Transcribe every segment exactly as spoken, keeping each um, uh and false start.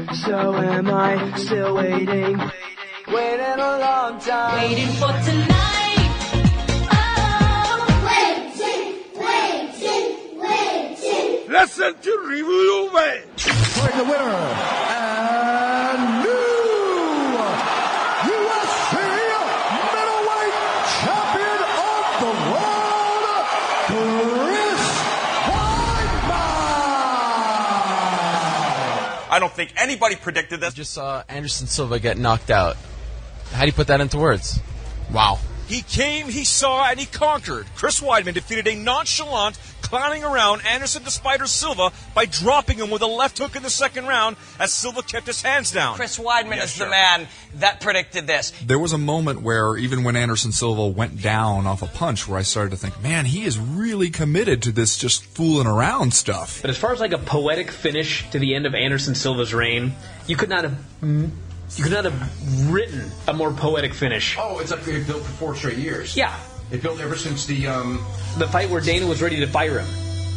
So am I, still waiting, waiting a long time, waiting for tonight. Oh, waiting, waiting, waiting. Listen to Review Away. For the winner and new U F C middleweight champion of the world, Chris Weidman. I don't think anybody predicted this. Just saw Anderson Silva get knocked out. How do you put that into words? Wow. He came, he saw, and he conquered. Chris Weidman defeated a nonchalant, clowning around Anderson the Spider Silva by dropping him with a left hook in the second round as Silva kept his hands down. Chris Weidman yes, is sure. the man that predicted this. There was a moment where even when Anderson Silva went down off a punch where I started to think, man, he is really committed to this just fooling around stuff. But as far as like a poetic finish to the end of Anderson Silva's reign, you could not have... You could not have written a more poetic finish. Oh, it's up here built for four straight years. Yeah. It built ever since the um the fight where Dana was ready to fire him.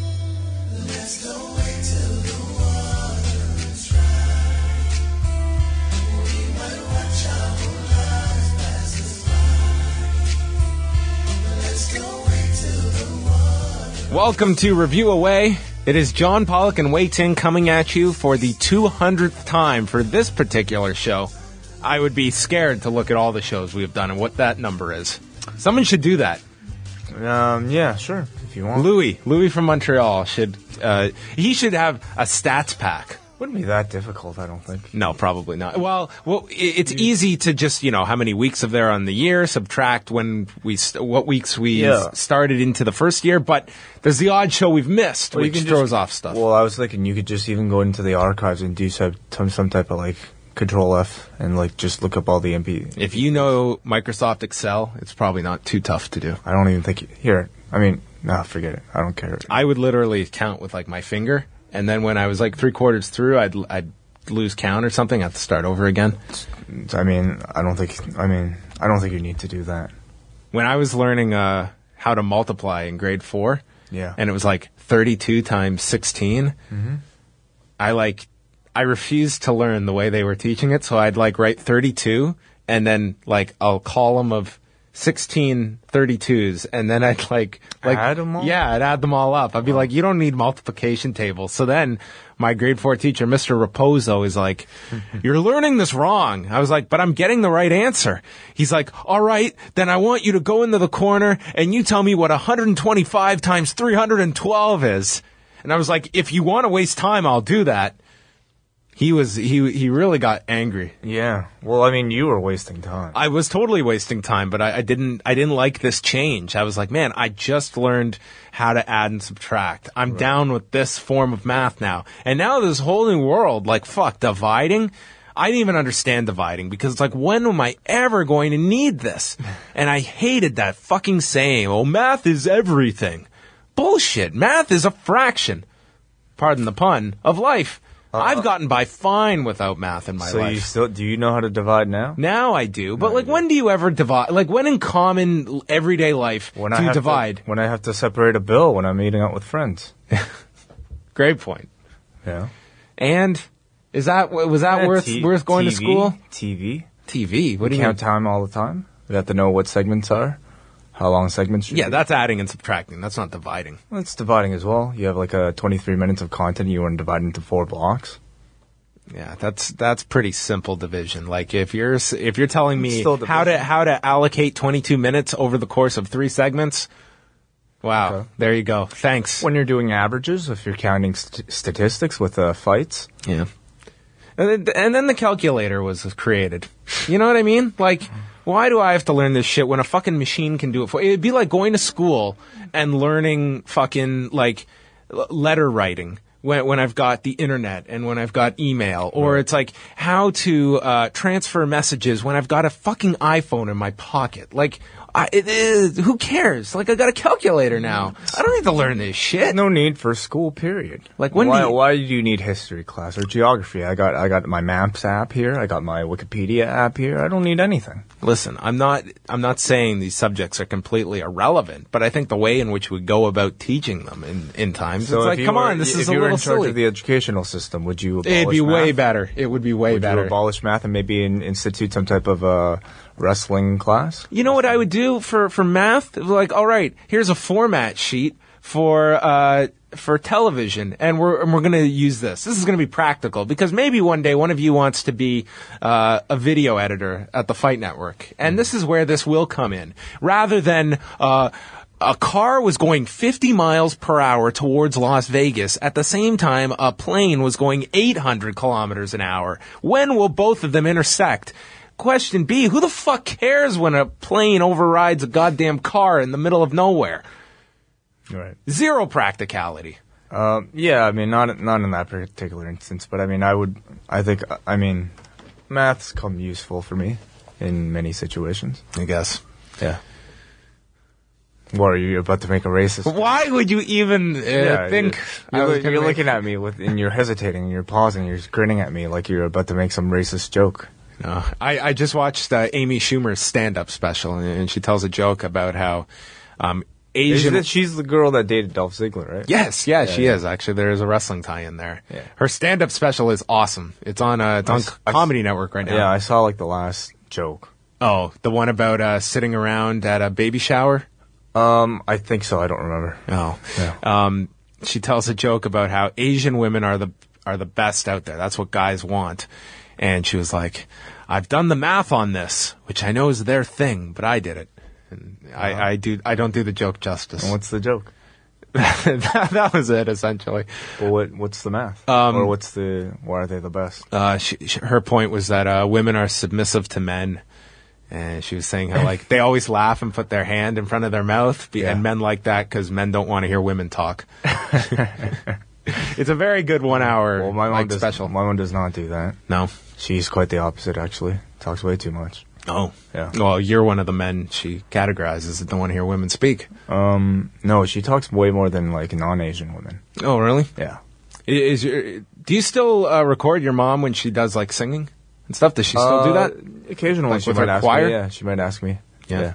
Welcome to Review Away. It is John Pollock and Wei Ting coming at you for the two hundredth time for this particular show. I would be scared to look at all the shows we have done and what that number is. Someone should do that. Um, yeah, sure, if you want. Louis, Louis from Montreal should, uh, he should have a stats pack. Wouldn't be that difficult, I don't think. No, probably not. Well, well, it's easy to just, you know, how many weeks of there on the year, subtract when we, st- what weeks we yeah. started into the first year, but there's the odd show we've missed, well, which throws just, off stuff. Well, I was thinking you could just even go into the archives and do some, some type of, like, Control F and, like, just look up all the M P. If you know Microsoft Excel, it's probably not too tough to do. I don't even think, you, here, I mean, no, forget it. I don't care. I would literally count with, like, my finger, and then when I was, like, three quarters through, I'd, I'd lose count or something, I have to start over again. I mean, I don't think, I mean, I don't think you need to do that. When I was learning uh, how to multiply in grade four, yeah, and it was like thirty-two times sixteen, mm-hmm. I like, I refused to learn the way they were teaching it, so I'd like write thirty-two, and then like a column of sixteen thirty-twos, and then I'd like, like add them all? Yeah, I'd add them all up. I'd be like, you don't need multiplication tables. So then my grade four teacher, Mister Raposo, is like, you're learning this wrong. I was like, but I'm getting the right answer. He's like, all right, then I want you to go into the corner and you tell me what one hundred twenty-five times three hundred twelve is. And I was like, if you want to waste time, I'll do that. He was, he, he really got angry. Yeah. Well, I mean, you were wasting time. I was totally wasting time, but I, I didn't, I didn't like this change. I was like, man, I just learned how to add and subtract. I'm right. down with this form of math now. And now this whole new world, like, fuck, dividing. I didn't even understand dividing because it's like, when am I ever going to need this? And I hated that fucking saying, oh, math is everything. Bullshit. Math is a fraction, pardon the pun, of life. Uh, I've gotten by fine without math in my so life. So you still, do you know how to divide now? Now I do. But, no, like, when do you ever divide? Like, when in common everyday life when do I you have divide? To, when I have to separate a bill when I'm eating out with friends. Great point. Yeah. And is that, was that yeah, worth, t- worth going T V, to school? T V. T V? What we do you count mean? time all the time? We have to know what segments are? How long segments should Yeah, be? that's adding and subtracting. That's not dividing. Well, it's dividing as well. You have like a twenty-three minutes of content you want to divide into four blocks. Yeah, that's that's pretty simple division. Like if you're if you're telling me how to how to allocate twenty-two minutes over the course of three segments, wow, okay. There you go. Thanks. When you're doing averages, if you're counting st- statistics with uh, fights, yeah, and then, and then the calculator was created. You know what I mean? Like, why do I have to learn this shit when a fucking machine can do it for? It'd be like going to school and learning fucking like letter writing. When, when I've got the internet and when I've got email, or right. It's like how to uh, transfer messages when I've got a fucking iPhone in my pocket. Like, I, it is. Who cares? Like, I got a calculator now. I don't need to learn this shit. No need for school, period. Like, when why, do you- why do you need history class or geography? I got I got my Maps app here. I got my Wikipedia app here. I don't need anything. Listen, I'm not I'm not saying these subjects are completely irrelevant, but I think the way in which we go about teaching them in, in times, So it's if like, you come were- on, this if is a you were little in charge silly. of the educational system, would you abolish It'd be math? way better. It would be way would better. you abolish math and maybe in, institute some type of uh, wrestling class? You know what I would do for, for math? Like, all right, here's a format sheet for uh, for television, and we're and we're going to use this. This is going to be practical because maybe one day one of you wants to be uh, a video editor at the Fight Network, and this is where this will come in, rather than. Uh, A car was going fifty miles per hour towards Las Vegas. At the same time, a plane was going eight hundred kilometers an hour. When will both of them intersect? Question B, who the fuck cares when a plane overrides a goddamn car in the middle of nowhere? Right. Zero practicality. Um, yeah, I mean, not not in that particular instance, but I mean, I would, I think, I mean, math's come useful for me in many situations. I guess. Yeah. What, are you about to make a racist? Why would you even uh, Yeah, think? You're, I was you're, gonna you're make- looking at me with, and you're hesitating, and you're pausing, you're grinning at me like you're about to make some racist joke. No, I, I just watched uh, Amy Schumer's stand-up special, and, and she tells a joke about how um, Asian. Is it- she's the girl that dated Dolph Ziggler, right? Yes, yeah, Yeah, she yeah. is. Actually, there is a wrestling tie-in there. Yeah. Her stand-up special is awesome. It's on uh, it's I on s- I s- Comedy Network right now. Yeah, I saw like the last joke. Oh, the one about uh, sitting around at a baby shower. Um, I think so. I don't remember. Oh, Yeah. um, she tells a joke about how Asian women are the are the best out there. That's what guys want. And she was like, "I've done the math on this, which I know is their thing, but I did it." And I, I do I don't do the joke justice. And what's the joke? that, that was it essentially. Well, what what's the math? Um, or what's the? Why are they the best? Uh, she, she, her point was that uh, women are submissive to men. And she was saying how, like, they always laugh and put their hand in front of their mouth, be- Yeah. and men like that because men don't want to hear women talk. It's a very good one-hour Well, my mom like, does, special. My mom does not do that. No? She's quite the opposite, actually. Talks way too much. Oh. Yeah. Well, you're one of the men she categorizes that don't want to hear women speak. Um, no, she talks way more than like non-Asian women. Oh, really? Yeah. I- Is your, do you still uh, record your mom when she does, like, singing and stuff? Does she still do Uh, that? Occasionally, Like she with might her ask choir? me. Yeah, she might ask me. Yeah.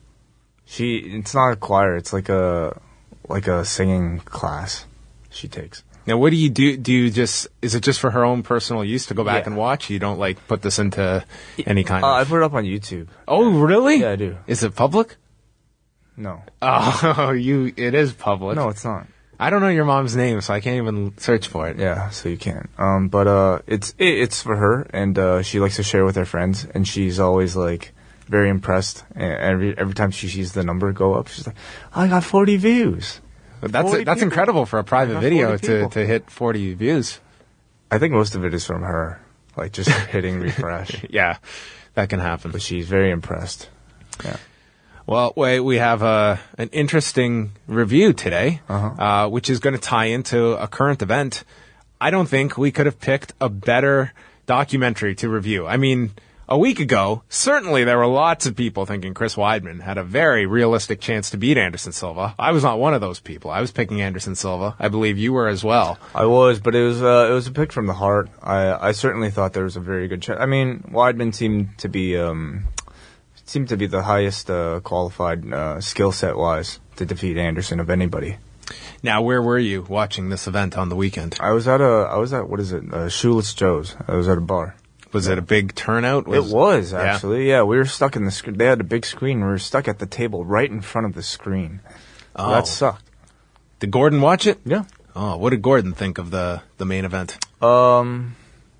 She. It's not a choir. It's like a like a singing class she takes. Now, what do you do? Do you just, is it just for her own personal use to go back Yeah. and watch? You don't, like, put this into any kind Uh, of... I put it up on YouTube. Oh, really? Yeah, I do. Is it public? No. Oh, you, it is public. No, it's not. I don't know your mom's name, so I can't even search for it. Yeah, so you can't. Um, but uh, it's it, it's for her, and uh, she likes to share with her friends, and she's always like very impressed. And every every time she sees the number go up, she's like, "I got forty views." But that's forty that's people. incredible for a private Not video forty to, people. to hit forty views. I think most of it is from her, like just hitting refresh. Yeah, that can happen. But she's very impressed. Yeah. Well, wait, we have a an interesting review today, Uh-huh. uh, which is going to tie into a current event. I don't think we could have picked a better documentary to review. I mean, a week ago, certainly there were lots of people thinking Chris Weidman had a very realistic chance to beat Anderson Silva. I was not one of those people. I was picking Anderson Silva. I believe you were as well. I was, but it was uh, it was a pick from the heart. I I certainly thought there was a very good chance. I mean, Weidman seemed to be um seemed to be the highest uh, qualified uh, skill set wise to defeat Anderson of anybody. Now, where were you watching this event on the weekend? I was at a I was at what is it? Uh, Shoeless Joe's. I was at a bar. Was it a big turnout? it was Yeah. actually. Yeah. we were stuck in the screen. They had a big screen. We were stuck at the table right in front of the screen. So Oh. that sucked. Did Gordon watch it? Yeah. Oh, what did Gordon think of the, the main event? Um,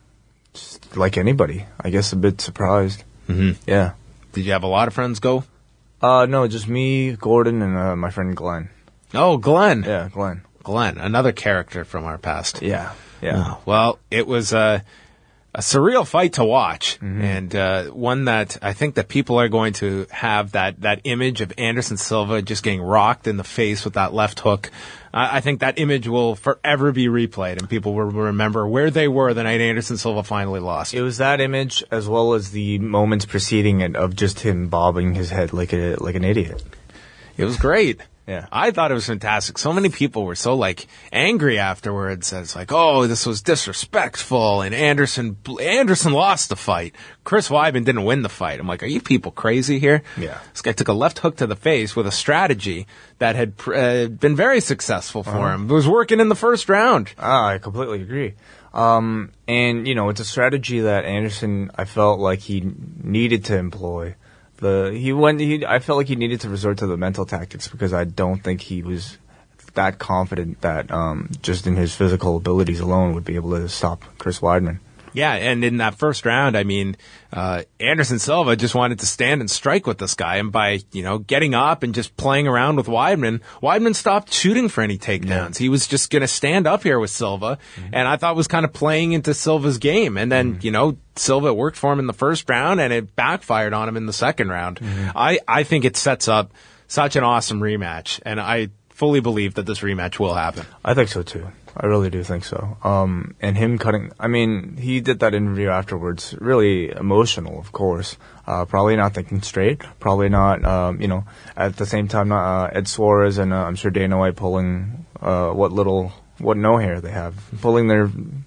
just like anybody, I guess a bit surprised. Mm-hmm. Yeah. Did you have a lot of friends go? Uh, no, just me, Gordon, and uh, my friend Glenn. Oh, Glenn. Yeah, Glenn. Glenn, another character from our past. Yeah. Yeah. Oh, well, it was uh, a surreal fight to watch, Mm-hmm. and uh, one that I think that people are going to have that, that image of Anderson Silva just getting rocked in the face with that left hook. I I think that image will forever be replayed, and people will remember where they were the night Anderson Silva finally lost. It was that image as well as the moments preceding it of just him bobbing his head like a like an idiot. It was great. Yeah. I thought it was fantastic. So many people were so like angry afterwards. It's like, oh, this was disrespectful, and Anderson Anderson lost the fight. Chris Weidman didn't win the fight. I'm like, are you people crazy here? Yeah. This guy took a left hook to the face with a strategy that had uh, been very successful for Uh-huh. him. It was working in the first round. Ah, I completely agree. Um, and you know, it's a strategy that Anderson, I felt like he needed to employ. The he went. He I felt like he needed to resort to the mental tactics because I don't think he was that confident that um, just in his physical abilities alone would be able to stop Chris Weidman. Yeah, and in that first round, I mean, uh, Anderson Silva just wanted to stand and strike with this guy, and by, you know, getting up and just playing around with Weidman, Weidman stopped shooting for any takedowns. He was just going to stand up here with Silva, and I thought was kind of playing into Silva's game. And then, you know, Silva worked for him in the first round, and it backfired on him in the second round. I, I think it sets up such an awesome rematch, and I fully believe that this rematch will happen. I think so too. I really do think so. Um, and him cutting, I mean, he did that interview afterwards, really emotional, of course. Uh, probably not thinking straight. Probably not, um, you know, at the same time, not, uh, Ed Suarez and uh, I'm sure Dana White pulling uh, what little, what no hair they have, pulling their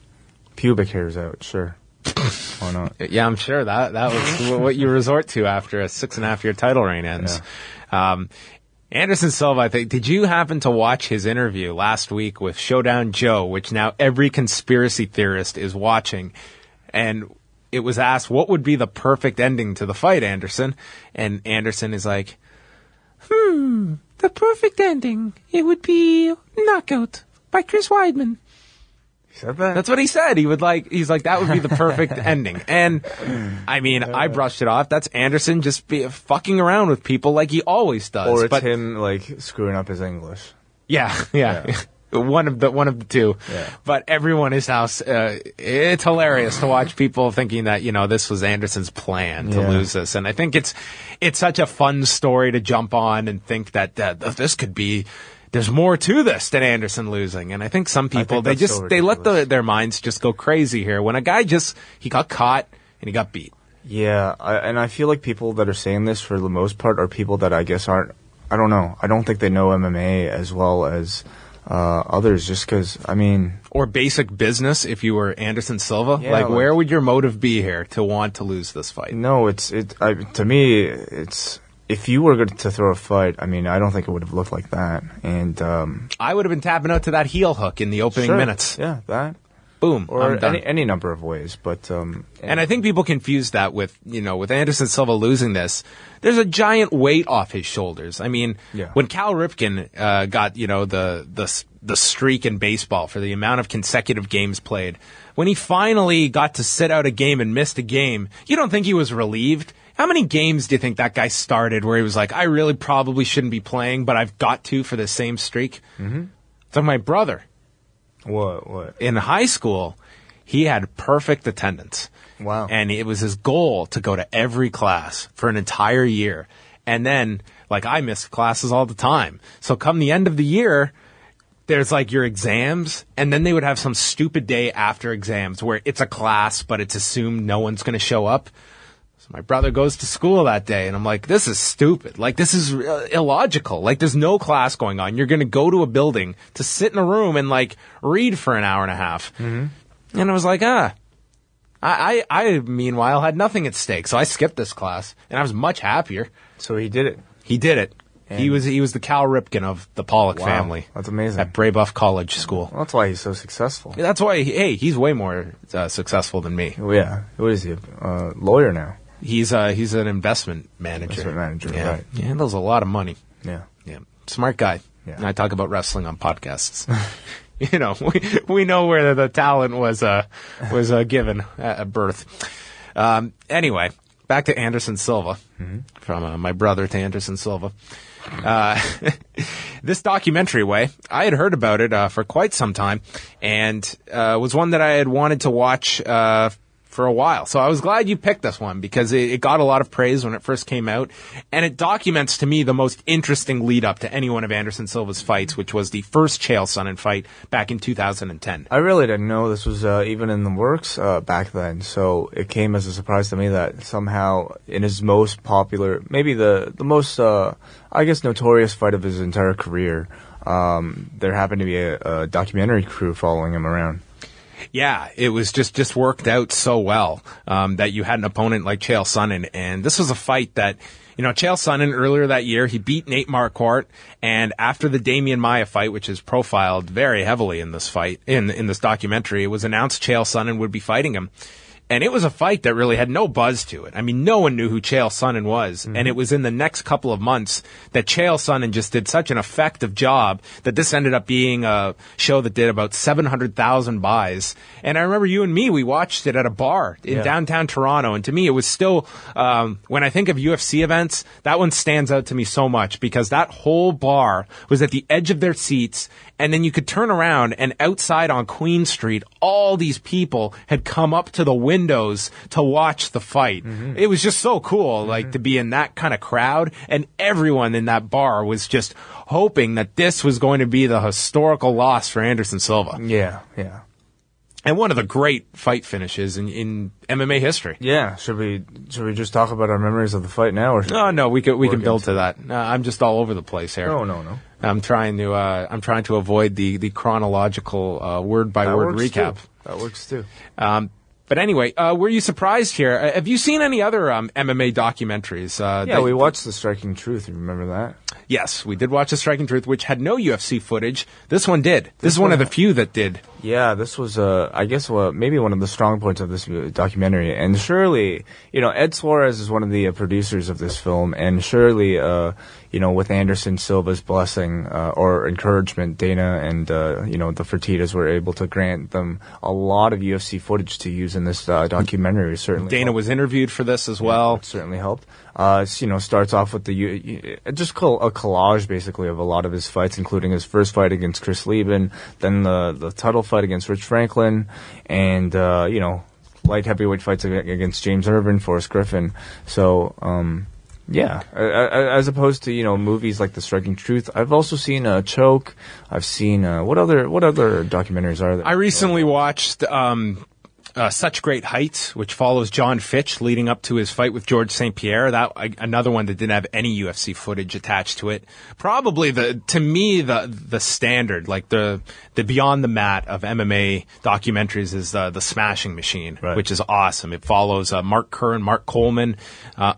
pubic hairs out, sure. Why not? Yeah, I'm sure that that was what you resort to after a six and a half year title reign ends. Um, Anderson Silva, I think, did you happen to watch his interview last week with Showdown Joe, which now every conspiracy theorist is watching? And it was asked, what would be the perfect ending to the fight, Anderson? And Anderson is like, hmm, the perfect ending, it would be knockout by Chris Weidman. He said that? That's what he said. He would like, he's like, that would be the perfect ending. And I mean, I brushed it off. That's Anderson just be fucking around with people like he always does. Or it's but him, like, screwing up his English. yeah, yeah. One of the one of the two, Yeah. but everyone is now. Uh, it's hilarious to watch people thinking that you know this was Anderson's plan to Yeah. lose this, and I think it's it's such a fun story to jump on and think that uh, this could be. There's more to this than Anderson losing, and I think some people think they that's just so they let the, ridiculous. their minds just go crazy here. When a guy just he got caught and he got beat. Yeah, I, and I feel like people that are saying this for the most part are people that I guess aren't. I don't know. I don't think they know M M A as well as uh, others. Just because, I mean, Or basic business. If you were Anderson Silva, Yeah, like, like- where would your motive be here to want to lose this fight? no, it's it. I, to me, it's if you were going to throw a fight. I mean, I don't think it would have looked like that. And um, I would have been tapping out to that heel hook in the opening sure, minutes. yeah, that Boom. or I'm done. any any number of ways. But um, And I think people confuse that with, you know, with Anderson Silva losing this, there's a giant weight off his shoulders. I mean, Yeah. when Cal Ripken uh, got, you know, the, the the streak in baseball for the amount of consecutive games played, when he finally got to sit out a game and missed a game, you don't think he was relieved? How many games do you think that guy started where he was like, I really probably shouldn't be playing, but I've got to for the same streak? Mm-hmm. It's like my brother. what what? In high school, he had perfect attendance. Wow. And it was his goal to go to every class for an entire year. And then, like, I missed classes all the time. So come the end of the year, there's like your exams, and then they would have some stupid day after exams where it's a class, but it's assumed no one's going to show up. So my brother goes to school that day, and I'm like, this is stupid. Like, this is uh, illogical. Like, there's no class going on. You're going to go to a building to sit in a room and, like, read for an hour and a half. Mm-hmm. And I was like, ah. I, I, I, meanwhile, had nothing at stake, so I skipped this class, and I was much happier. So he did it. He did it. And- he was he was the Cal Ripken of the Pollock Wow, family. that's amazing. At Braebuff College School. Well, that's why he's so successful. That's why, he, hey, he's way more uh, successful than me. Oh, yeah. What is he? A uh, lawyer now. He's uh, he's an investment manager. Investment manager, yeah. right. He handles a lot of money. Yeah. Yeah, smart guy. Yeah. And I talk about wrestling on podcasts. You know, we we know where the talent was uh was uh, given at birth. Um, anyway, back to Anderson Silva, Mm-hmm. from uh, my brother to Anderson Silva. Uh, this documentary, way I had heard about it uh, for quite some time, and uh, was one that I had wanted to watch uh, for a while. So I was glad you picked this one because it, it got a lot of praise when it first came out. And it documents to me the most interesting lead up to any one of Anderson Silva's fights, which was the first Chael Sonnen fight back in two thousand ten. I really didn't know this was uh, even in the works uh, back then. So it came as a surprise to me that somehow in his most popular, maybe the, the most, uh, I guess, notorious fight of his entire career, um, there happened to be a, a documentary crew following him around. Yeah, it was just, just worked out so well um, that you had an opponent like Chael Sonnen. And this was a fight that, you know, Chael Sonnen earlier that year, he beat Nate Marquardt. And after the Damian Maia fight, which is profiled very heavily in this fight, in, in this documentary, it was announced Chael Sonnen would be fighting him. And it was a fight that really had no buzz to it. I mean, no one knew who Chael Sonnen was. Mm-hmm. And it was in the next couple of months that Chael Sonnen just did such an effective job that this ended up being a show that did about seven hundred thousand buys. And I remember you and me, we watched it at a bar in Yeah. downtown Toronto. And to me, it was still, um, when I think of U F C events, that one stands out to me so much because that whole bar was at the edge of their seats. And then you could turn around and outside on Queen Street, all these people had come up to the windows to watch the fight. Mm-hmm. It was just so cool, mm-hmm. like to be in that kind of crowd. And everyone in that bar was just hoping that this was going to be the historical loss for Anderson Silva. Yeah, yeah. And one of the great fight finishes in, in M M A history. Yeah, should we should we just talk about our memories of the fight now? Or No, no, we can we can build into to that. Uh, I'm just all over the place here. No, no, no. I'm trying to uh, I'm trying to avoid the the chronological uh, word by That word works recap. too. That works too. Um, but anyway, uh, were you surprised here? Uh, have you seen any other um, M M A documentaries? Uh, Yeah, that- we watched The Striking Truth. You remember that? Yes, we did watch The Striking Truth, which had no U F C footage. This one did. This, This is one of one- the few that did. Yeah, this was, uh, I guess, uh, maybe one of the strong points of this uh, documentary. And surely, you know, Ed Suarez is one of the uh, producers of this film, and surely, uh, you know, with Anderson Silva's blessing uh, or encouragement, Dana and, uh, you know, the Fertittas were able to grant them a lot of U F C footage to use in this uh, documentary. Certainly, Dana was interviewed for this as well. It certainly helped. Uh, it's, you know, starts off with the you, you, just call a collage basically of a lot of his fights, including his first fight against Chris Lieben, then the the title fight against Rich Franklin, and uh, you know, light heavyweight fights ag- against James Irvin, Forrest Griffin. So, um, yeah, a- a- as opposed to you know movies like The Striking Truth, I've also seen uh, Choke. I've seen uh, what other what other documentaries are there? I recently watched um, uh, Such Great Heights, which follows John Fitch leading up to his fight with George Saint Pierre. That I, another one that didn't have any U F C footage attached to it. Probably the to me the the standard, like the the beyond the mat of M M A documentaries is uh, the Smashing Machine, Right. which is awesome. It follows uh, Mark Kerr and Mark Coleman. Uh,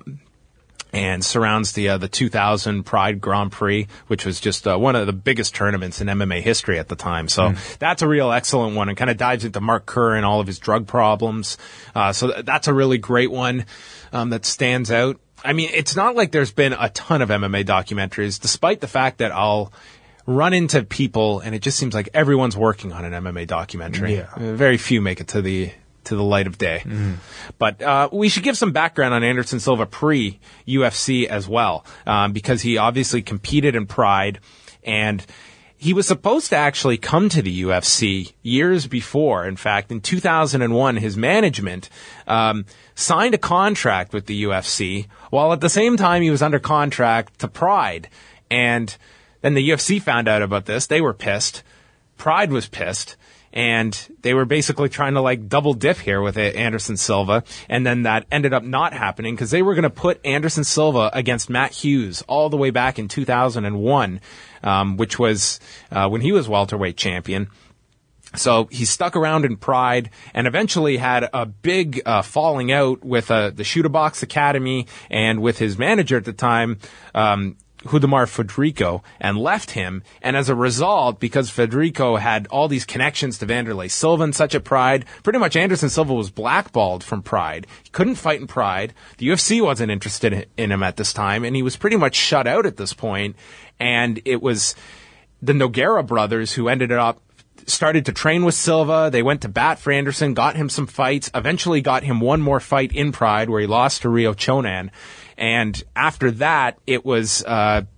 and surrounds the uh, the two thousand Pride Grand Prix, which was just uh, one of the biggest tournaments in M M A history at the time. So that's a real excellent one, and kind of dives into Mark Kerr and all of his drug problems. Uh, so th- that's a really great one um, that stands out. I mean, it's not like there's been a ton of M M A documentaries, despite the fact that I'll run into people, and it just seems like everyone's working on an M M A documentary. Yeah. Uh, very few make it to the to the light of day. Mm-hmm. But uh, we should give some background on Anderson Silva pre-U F C as well, um, because he obviously competed in Pride, and he was supposed to actually come to the U F C years before. In fact, in two thousand one, his management um, signed a contract with the U F C, while at the same time he was under contract to Pride. And then the U F C found out about this. They were pissed. Pride was pissed. And they were basically trying to like double dip here with Anderson Silva. And then that ended up not happening because they were going to put Anderson Silva against Matt Hughes all the way back in two thousand one, um, which was uh, when he was welterweight champion. So he stuck around in Pride and eventually had a big uh, falling out with uh, the Shooter Box Academy and with his manager at the time, um, Hudamar Federico, and left him. And as a result, because Federico had all these connections to Vanderlei Silva and such at Pride, pretty much Anderson Silva was blackballed from Pride. He couldn't fight in Pride. The U F C wasn't interested in him at this time, and he was pretty much shut out at this point. And it was the Nogueira brothers who ended up started to train with Silva. They went to bat for Anderson, got him some fights, eventually got him one more fight in Pride where he lost to Rio Chonan. And after that, it was uh,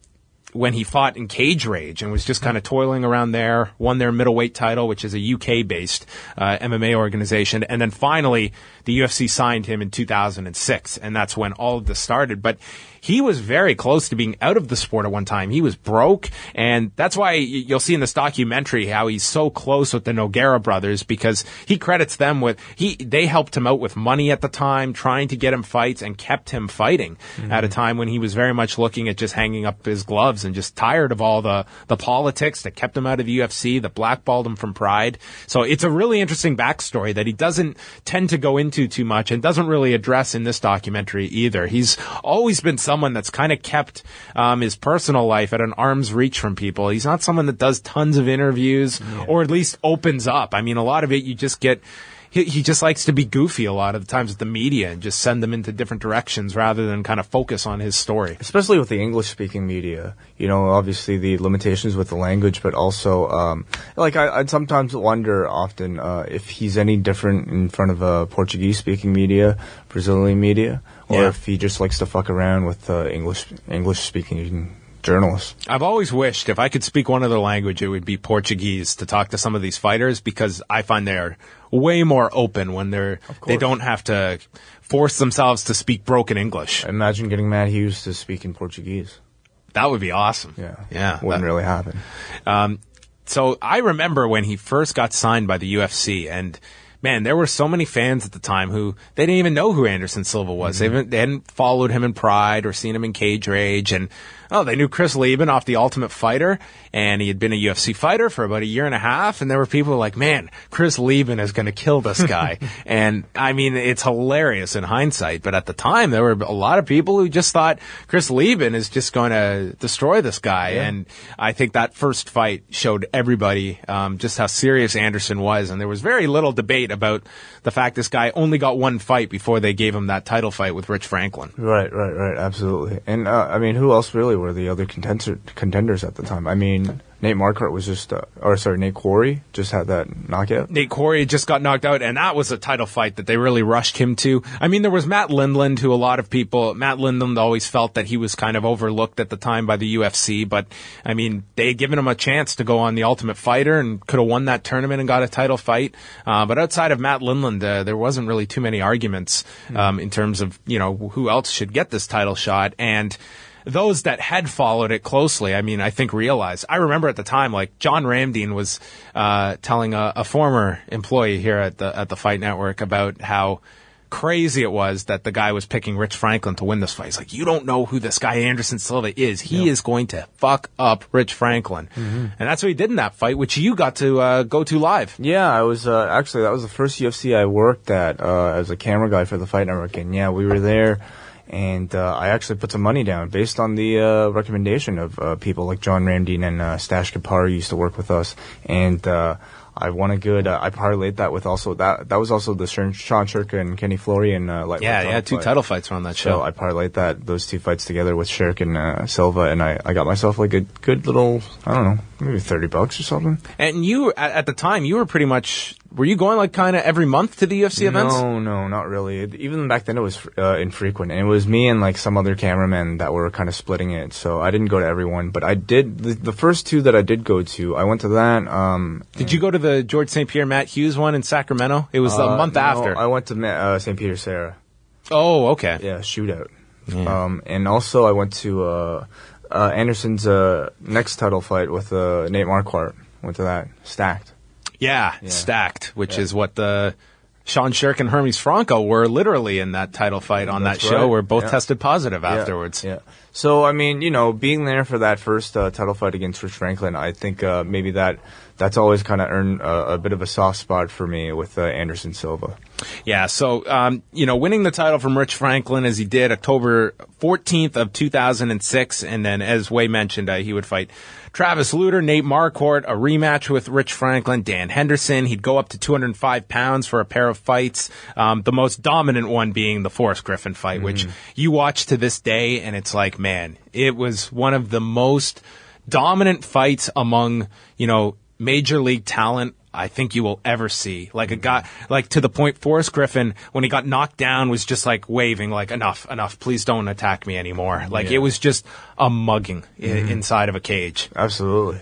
when he fought in Cage Rage and was just kind of toiling around there, won their middleweight title, which is a U K-based uh, M M A organization. And then finally, the U F C signed him in two thousand six, and that's when all of this started. But he was very close to being out of the sport at one time. He was broke, and that's why you'll see in this documentary how he's so close with the Nogueira brothers, because he credits them with he they helped him out with money at the time, trying to get him fights, and kept him fighting mm-hmm. at a time when he was very much looking at just hanging up his gloves and just tired of all the the politics that kept him out of the U F C, that blackballed him from Pride. So it's a really interesting backstory that he doesn't tend to go into too much and doesn't really address in this documentary either. He's always been someone that's kind of kept um, his personal life at an arm's reach from people. He's not someone that does tons of interviews yeah. or at least opens up. I mean, a lot of it you just get, he, he just likes to be goofy a lot of the times with the media and just send them into different directions rather than kind of focus on his story. Especially with the English-speaking media. You know, obviously the limitations with the language, but also, um, like, I, I'd sometimes wonder often uh, if he's any different in front of a Portuguese-speaking media, Brazilian media, or Yeah. if he just likes to fuck around with uh, English English-speaking journalists. I've always wished if I could speak one other language, it would be Portuguese to talk to some of these fighters, because I find they're way more open when they're they don't have to force themselves to speak broken English. Imagine getting Matt Hughes to speak in Portuguese. That would be awesome. Yeah, yeah, wouldn't that- really happen. Um, so I remember when he first got signed by the U F C, and man, there were so many fans at the time who they didn't even know who Anderson Silva was. Mm-hmm. They, haven't, they hadn't followed him in Pride or seen him in Cage Rage, and oh, they knew Chris Lieben off The Ultimate Fighter, and he had been a U F C fighter for about a year and a half, and there were people like, man, Chris Lieben is going to kill this guy. And I mean, it's hilarious in hindsight, but at the time there were a lot of people who just thought Chris Lieben is just going to destroy this guy. Yeah. And I think that first fight showed everybody um, just how serious Anderson was, and there was very little debate about the fact this guy only got one fight before they gave him that title fight with Rich Franklin. Right, right, right, absolutely. And uh, I mean, who else really were the other contender, contenders at the time? I mean, Nate Marquardt was just, uh, or sorry, Nate Quarry just had that knockout. Nate Quarry just got knocked out, and that was a title fight that they really rushed him to. I mean, there was Matt Lindland, who a lot of people, Matt Lindland always felt that he was kind of overlooked at the time by the U F C, but I mean, they had given him a chance to go on The Ultimate Fighter and could have won that tournament and got a title fight. Uh, but outside of Matt Lindland, uh, there wasn't really too many arguments um, in terms of, you know, who else should get this title shot. And those that had followed it closely, I mean, I think realized. I remember at the time, like John Ramdeen was uh, telling a, a former employee here at the at the Fight Network about how crazy it was that the guy was picking Rich Franklin to win this fight. He's like, you don't know who this guy Anderson Silva is. He Yep. is going to fuck up Rich Franklin. Mm-hmm. And that's what he did in that fight, which you got to uh, go to live. Yeah, I was, uh, actually, that was the first U F C I worked at uh, as a camera guy for the Fight Network. And yeah, we were there. And uh, I actually put some money down based on the uh, recommendation of uh, people like John Ramdeen and uh, Stash Kapari used to work with us. And uh, I won a good. Uh, I parlayed that with also that. That was also the Sean Shirka and Kenny Florian. Uh, lightweight Yeah, title yeah, two fight. title fights were on that So show. I parlayed that those two fights together with Shirk and uh, Silva, and I, I got myself like a good little, I don't know, maybe thirty bucks or something. And you, at, at the time, you were pretty much, were you going like kind of every month to the U F C events? No, no, not really. It- even back then, it was uh, infrequent, and it was me and like some other cameramen that were kind of splitting it. So I didn't go to everyone, but I did. The, the first two that I did go to, I went to that. Um, Did you go to the George Saint Pierre Matt Hughes one in Sacramento? It was uh, a month no, after. I went to Ma- uh, Saint Peter Sarah. Oh, okay. Yeah, shootout. Yeah. Um, and also I went to uh, uh, Anderson's uh, next title fight with uh, Nate Marquardt. Went to that. Stacked. Yeah, Yeah. stacked, which Yeah. is what the Sean Shirk and Hermes Franco were literally in that title fight on That's that show, right. where both Yeah. tested positive Yeah, afterwards. Yeah. So I mean, you know, being there for that first uh, title fight against Rich Franklin, I think uh, maybe that that's always kind of earned uh, a bit of a soft spot for me with uh, Anderson Silva. Yeah, so, um, you know, winning the title from Rich Franklin as he did October fourteenth of two thousand six, and then as Way mentioned, uh, he would fight Travis Luter, Nate Marquardt, a rematch with Rich Franklin, Dan Henderson. He'd go up to two hundred five pounds for a pair of fights, um, the most dominant one being the Forrest Griffin fight, Mm-hmm. which you watch to this day, and it's like, man, it was one of the most dominant fights among, you know, major league talent I think you will ever see. Like a guy, like to the point Forrest Griffin, when he got knocked down, was just like waving, like, enough, enough, please don't attack me anymore. Like Yeah. it was just a mugging i- Mhm. inside of a cage. Absolutely.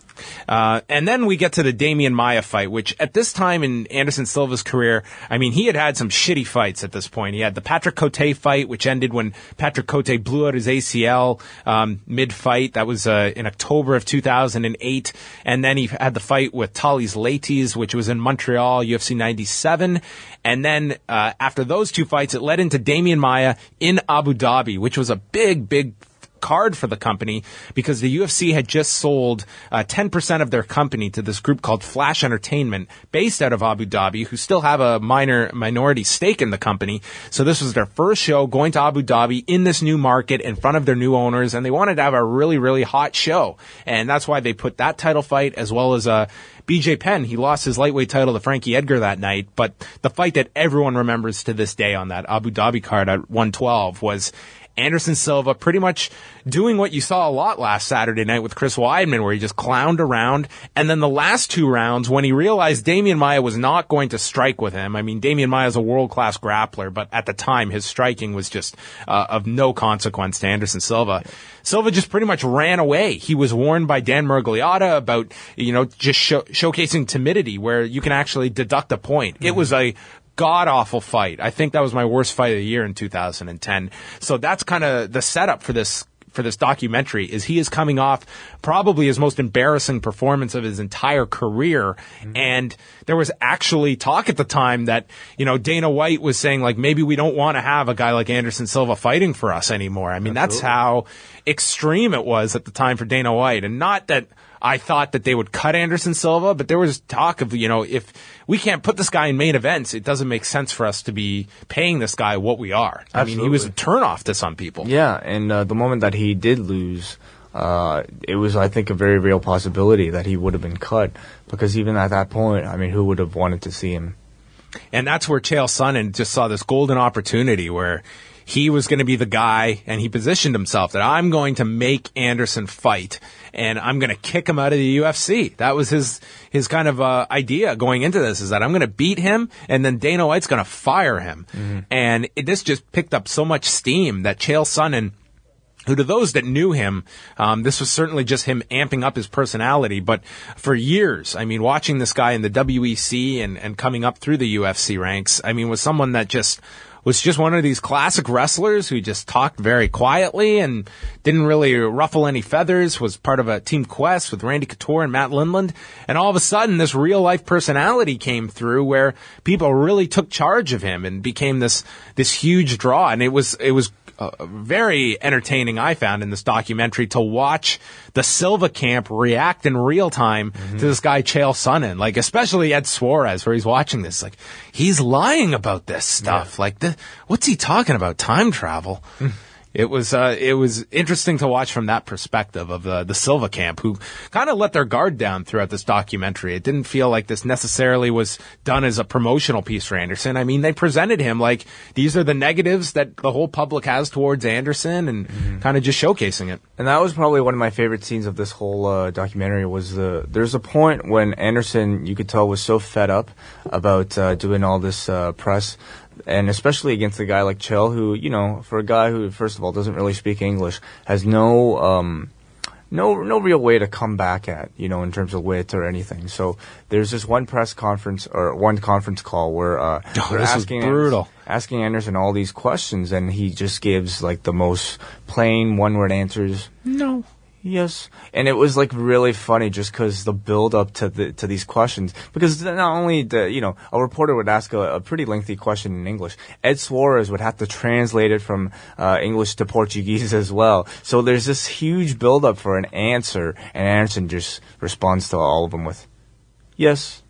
Uh, and then we get to the Damian Maia fight, which at this time in Anderson Silva's career, I mean, he had had some shitty fights at this point. He had the Patrick Cote fight, which ended when Patrick Cote blew out his A C L um, mid-fight. That was uh, in October of two thousand eight. And then he had the fight with Thales Leites, which was in Montreal, U F C ninety-seven. And then uh, after those two fights, it led into Damian Maia in Abu Dhabi, which was a big, big card for the company because the U F C had just sold uh, ten percent of their company to this group called Flash Entertainment based out of Abu Dhabi, who still have a minor minority stake in the company. So this was their first show going to Abu Dhabi in this new market in front of their new owners, and they wanted to have a really, really hot show. And that's why they put that title fight as well as uh, B J Penn. He lost his lightweight title to Frankie Edgar that night, but the fight that everyone remembers to this day on that Abu Dhabi card at one twelve was Anderson Silva pretty much doing what you saw a lot last Saturday night with Chris Weidman, where he just clowned around. And then the last two rounds, when he realized Damian Maia was not going to strike with him. I mean, Damian Maia is a world-class grappler, but at the time, his striking was just uh, of no consequence to Anderson Silva. Silva just pretty much ran away. He was warned by Dan Miragliotta about, you know, just show- showcasing timidity, where you can actually deduct a point. Mm-hmm. It was a god-awful fight. I think that was my worst fight of the year in two thousand ten. So that's kind of the setup for this for this documentary, is he is coming off probably his most embarrassing performance of his entire career. Mm-hmm. And there was actually talk at the time that, you know, Dana White was saying, like, maybe we don't want to have a guy like Anderson Silva fighting for us anymore. I mean, Absolutely. That's how extreme it was at the time for Dana White. And not that I thought that they would cut Anderson Silva, but there was talk of, you know, if we can't put this guy in main events, it doesn't make sense for us to be paying this guy what we are. I Absolutely. mean, he was a turnoff to some people. Yeah, and uh, the moment that he did lose, uh, it was, I think, a very real possibility that he would have been cut, because even at that point, I mean, who would have wanted to see him? And that's where Chael Sonnen just saw this golden opportunity where he was going to be the guy, and he positioned himself that I'm going to make Anderson fight, and I'm going to kick him out of the U F C. That was his his kind of uh, idea going into this, is that I'm going to beat him, and then Dana White's going to fire him. Mm-hmm. And it, this just picked up so much steam that Chael Sonnen, who to those that knew him, um, this was certainly just him amping up his personality. But for years, I mean, watching this guy in the W E C and, and coming up through the U F C ranks, I mean, was someone that just was just one of these classic wrestlers who just talked very quietly and didn't really ruffle any feathers, was part of a Team Quest with Randy Couture and Matt Lindland. And all of a sudden, this real-life personality came through where people really took charge of him and became this this huge draw. And it was it was Uh, very entertaining, I found, in this documentary, to watch the Silva camp react in real time mm-hmm. to this guy Chael Sonnen, like especially Ed Suarez, where he's watching this, like, he's lying about this stuff. Yeah. Like, the, what's he talking about? Time travel. It was uh, it was interesting to watch from that perspective of uh, the Silva camp, who kind of let their guard down throughout this documentary. It didn't feel like this necessarily was done as a promotional piece for Anderson. I mean, they presented him like these are the negatives that the whole public has towards Anderson, and mm-hmm. kind of just showcasing it. And that was probably one of my favorite scenes of this whole uh, documentary. Was the there's a point when Anderson, you could tell, was so fed up about uh, doing all this uh, press. And especially against a guy like Chael, who, you know, for a guy who, first of all, doesn't really speak English, has no, um, no, no real way to come back at, you know, in terms of wit or anything. So there's this one press conference or one conference call where, uh, oh, we're this asking, was brutal. Anderson, asking Anderson all these questions, and he just gives like the most plain one-word answers. No. Yes, and it was like really funny just because the build up to the to these questions. Because not only the you know a reporter would ask a, a pretty lengthy question in English, Ed Suarez would have to translate it from uh, English to Portuguese as well. So there's this huge build up for an answer, and Anderson just responds to all of them with, "Yes."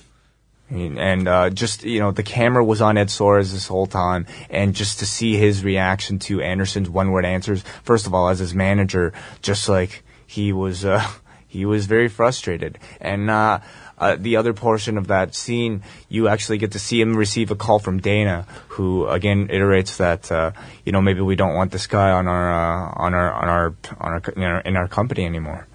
And uh, just, you know, the camera was on Ed Suarez this whole time, and just to see his reaction to Anderson's one-word answers, first of all, as his manager, just like he was, uh, he was very frustrated. And uh, uh, the other portion of that scene, you actually get to see him receive a call from Dana, who again iterates that, uh, you know, maybe we don't want this guy on our, uh, on our, on our, on our, in our, in our company anymore.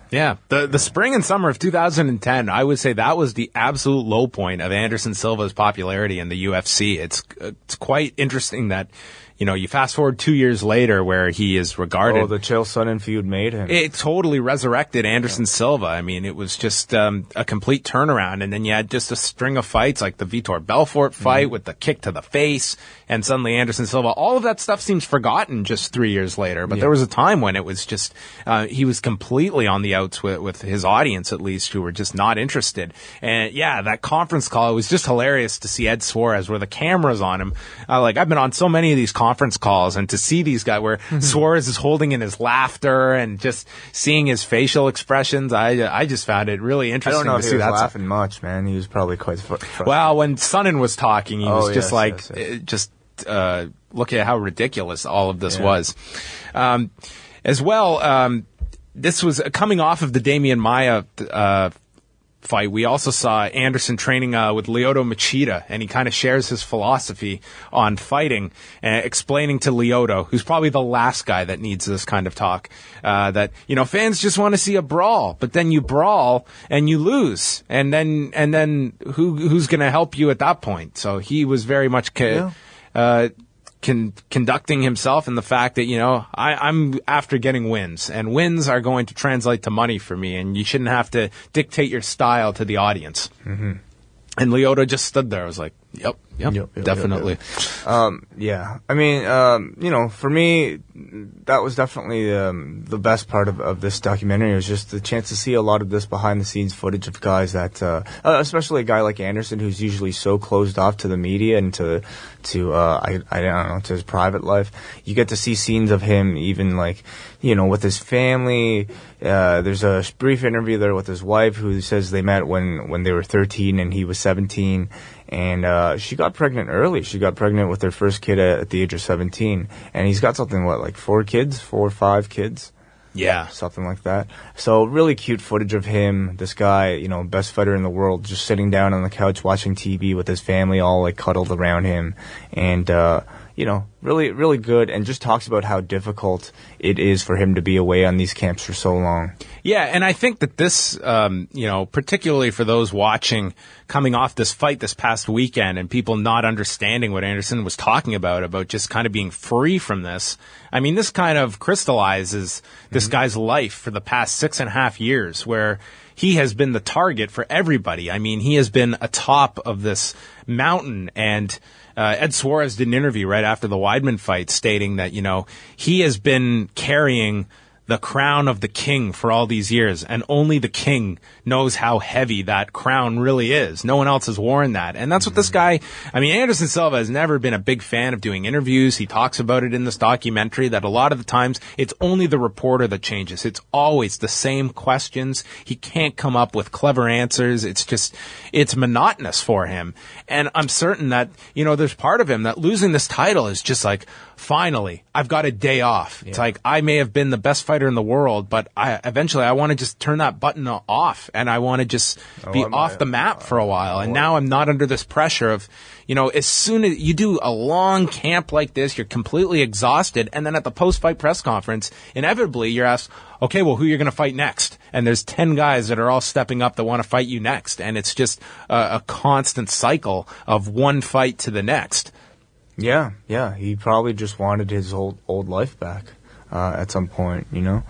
Yeah, the the spring and summer of two thousand ten, I would say that was the absolute low point of Anderson Silva's popularity in the U F C. It's it's quite interesting that, you know, you fast forward two years later where he is regarded. Oh, the Chael Sonnen feud made him. It totally resurrected Anderson yeah. Silva. I mean, it was just um, a complete turnaround. And then you had just a string of fights like the Vitor Belfort fight mm-hmm. with the kick to the face. And suddenly Anderson Silva, all of that stuff seems forgotten just three years later. But yeah. there was a time when it was just, uh, he was completely on the outs with, with his audience, at least, who were just not interested. And yeah, that conference call, it was just hilarious to see Ed Suarez where the camera's on him. Uh, like, I've been on so many of these conference calls, and to see these guys where Suarez is holding in his laughter and just seeing his facial expressions, I I just found it really interesting. I don't know to if see he was that laughing stuff. much, man. He was probably quite fr- frustrated. Well, when Sonnen was talking, he oh, was just yes, like, yes, yes. just uh, look at how ridiculous all of this yeah. was. Um, as well, um, this was coming off of the Damian Maia uh, fight. We also saw Anderson training uh, with Lyoto Machida, and he kind of shares his philosophy on fighting, uh, explaining to Lyoto, who's probably the last guy that needs this kind of talk, uh, that, you know, fans just want to see a brawl, but then you brawl and you lose, and then and then who who's going to help you at that point? So he was very much ca- yeah. uh, Con- conducting himself in the fact that, you know, I, I'm after getting wins, and wins are going to translate to money for me, and you shouldn't have to dictate your style to the audience. Mm-hmm. And Lyoto just stood there. I was like, yep, yep, Yep, yep, definitely. yep, yep. Um, yeah, I mean, um, you know, for me, that was definitely um, the best part of, of this documentary. It was just the chance to see a lot of this behind-the-scenes footage of guys that, uh, uh, especially a guy like Anderson, who's usually so closed off to the media and to, to uh, I, I don't know, to his private life. You get to see scenes of him even, like, you know, with his family. Uh, there's a brief interview there with his wife who says they met when, when they were thirteen and he was seventeen. And uh, she got pregnant early. She got pregnant with their first kid at, at the age of seventeen. And he's got something, what, like four kids? Four or five kids? Yeah. Something like that. So really cute footage of him, this guy, you know, best fighter in the world, just sitting down on the couch watching T V with his family all, like, cuddled around him. And, uh, you know, really, really good, and just talks about how difficult it is for him to be away on these camps for so long. Yeah, and I think that this, um, you know, particularly for those watching coming off this fight this past weekend and people not understanding what Anderson was talking about, about just kind of being free from this. I mean, this kind of crystallizes this mm-hmm. guy's life for the past six and a half years, where he has been the target for everybody. I mean, he has been atop of this mountain, and Uh, Ed Suarez did an interview right after the Weidman fight stating that, you know, he has been carrying the crown of the king for all these years, and only the king knows how heavy that crown really is. No one else has worn that. And that's what this guy, I mean, Anderson Silva has never been a big fan of doing interviews. He talks about it in this documentary that a lot of the times it's only the reporter that changes. It's always the same questions. He can't come up with clever answers. It's just, it's monotonous for him. And I'm certain that, you know, there's part of him that losing this title is just like, finally, I've got a day off. Yeah. It's like, I may have been the best fighter in the world, but I eventually I want to just turn that button off, and I want to just Oh, be I'm off a- the map for a while. And now I'm not under this pressure of, you know, as soon as you do a long camp like this, you're completely exhausted, and then at the post-fight press conference, inevitably you're asked, okay, well, who you're going to fight next? And there's ten guys that are all stepping up that want to fight you next, and it's just a, a constant cycle of one fight to the next. Yeah, yeah. He probably just wanted his old old life back uh, at some point, you know.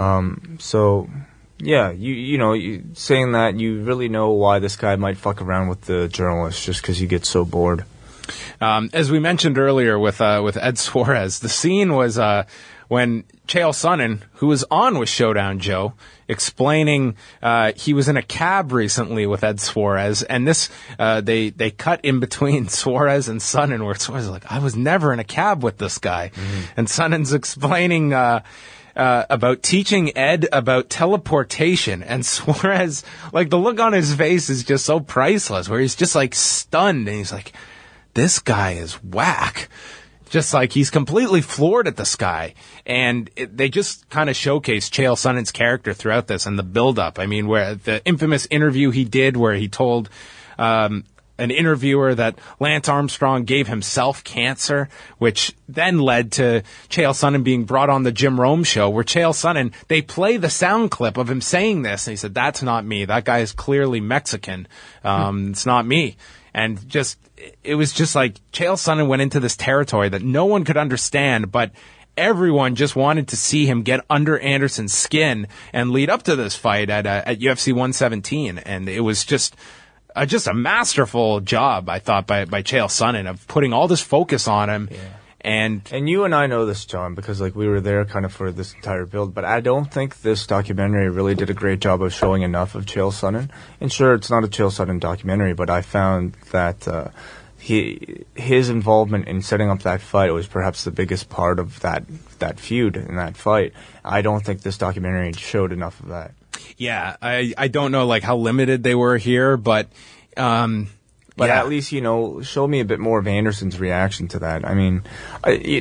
Um, so, yeah, you you know, you, saying that, you really know why this guy might fuck around with the journalists just because he gets so bored. Um, as we mentioned earlier with uh, with Ed Suarez, the scene was uh, when Chael Sonnen, who was on with Showdown Joe, explaining uh, he was in a cab recently with Ed Suarez, and this uh, they they cut in between Suarez and Sonnen, where Suarez is like, I was never in a cab with this guy, mm-hmm. and Sonnen's explaining uh, uh, about teaching Ed about teleportation, and Suarez, like, the look on his face is just so priceless, where he's just like stunned, and he's like, this guy is whack. Just like he's completely floored at this guy. And it, they just kind of showcased Chael Sonnen's character throughout this and the build-up. I mean, where the infamous interview he did where he told um, an interviewer that Lance Armstrong gave himself cancer, which then led to Chael Sonnen being brought on the Jim Rome show, where Chael Sonnen, they play the sound clip of him saying this, and he said, "That's not me. That guy is clearly Mexican. Um, it's not me." And just, it was just like Chael Sonnen went into this territory that no one could understand, but everyone just wanted to see him get under Anderson's skin and lead up to this fight at uh, at U F C one seventeen, and it was just uh, just a masterful job, I thought, by by Chael Sonnen of putting all this focus on him. Yeah. And and you and I know this, John, because like we were there kind of for this entire build. But I don't think this documentary really did a great job of showing enough of Chael Sonnen. And sure, it's not a Chael Sonnen documentary, but I found that. Uh, He, his involvement in setting up that fight was perhaps the biggest part of that that feud and that fight. I don't think this documentary showed enough of that. Yeah, I I don't know like how limited they were here, but um, but yeah. at least you know show me a bit more of Anderson's reaction to that. I mean, it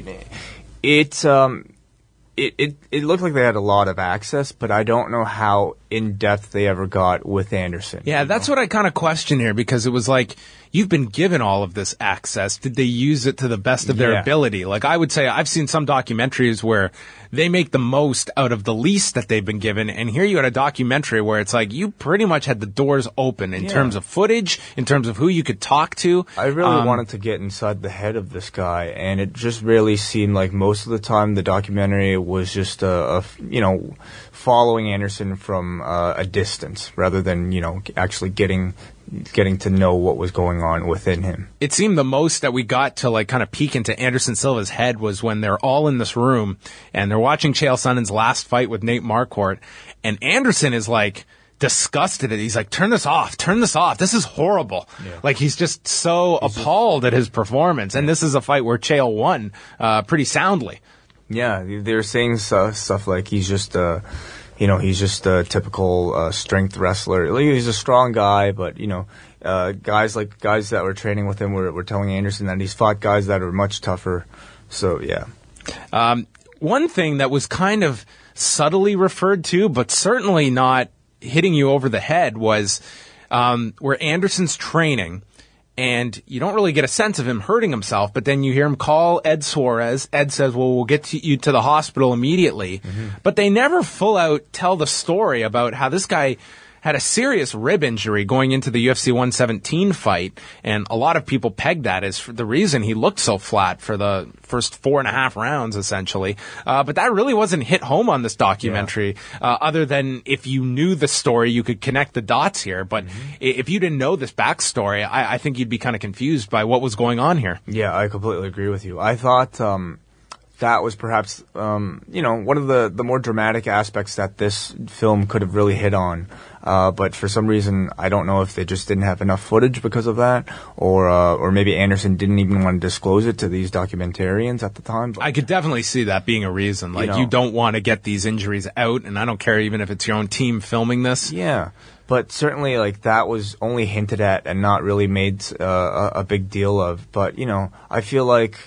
it um it it, it looked like they had a lot of access, but I don't know how in depth they ever got with Anderson. Yeah, that's know? what I kind of question here, because it was like, you've been given all of this access. Did they use it to the best of their Yeah. ability? Like, I would say I've seen some documentaries where they make the most out of the least that they've been given. And here you had a documentary where it's like, you pretty much had the doors open in Yeah. terms of footage, in terms of who you could talk to. I really Um, wanted to get inside the head of this guy, and it just really seemed like most of the time the documentary was just a, a f- you know, following Anderson from uh, a distance rather than, you know, actually getting getting to know what was going on within him. It seemed the most that we got to like kind of peek into Anderson Silva's head was when they're all in this room and they're watching Chael Sonnen's last fight with Nate Marquardt, and Anderson is like disgusted at it. He's like, turn this off, turn this off. This is horrible. Yeah. Like, he's just so he's appalled just, at his performance. And this is a fight where Chael won uh, pretty soundly. Yeah, they're saying stuff, stuff like he's just, uh, you know, he's just a typical uh, strength wrestler. Like, he's a strong guy, but, you know, uh, guys like guys that were training with him were, were telling Anderson that he's fought guys that are much tougher. So, yeah. Um, one thing that was kind of subtly referred to, but certainly not hitting you over the head, was um, where Anderson's training, and you don't really get a sense of him hurting himself, but then you hear him call Ed Suarez. Ed says, well, we'll get to you to the hospital immediately. Mm-hmm. But they never full out tell the story about how this guy had a serious rib injury going into the U F C one seventeen fight, and a lot of people pegged that as the reason he looked so flat for the first four and a half rounds, essentially. Uh, but that really wasn't hit home on this documentary, yeah. uh, other than if you knew the story, you could connect the dots here. But mm-hmm. if you didn't know this backstory, I, I think you'd be kind of confused by what was going on here. Yeah, I completely agree with you. I thought um, that was perhaps, um, you know, one of the, the more dramatic aspects that this film could have really hit on. Uh, but for some reason, I don't know if they just didn't have enough footage because of that, or uh, or maybe Anderson didn't even want to disclose it to these documentarians at the time. But, I could definitely see that being a reason. Like, you, know, you don't want to get these injuries out, and I don't care even if it's your own team filming this. Yeah, but certainly, like, that was only hinted at and not really made uh, a, a big deal of. But, you know, I feel like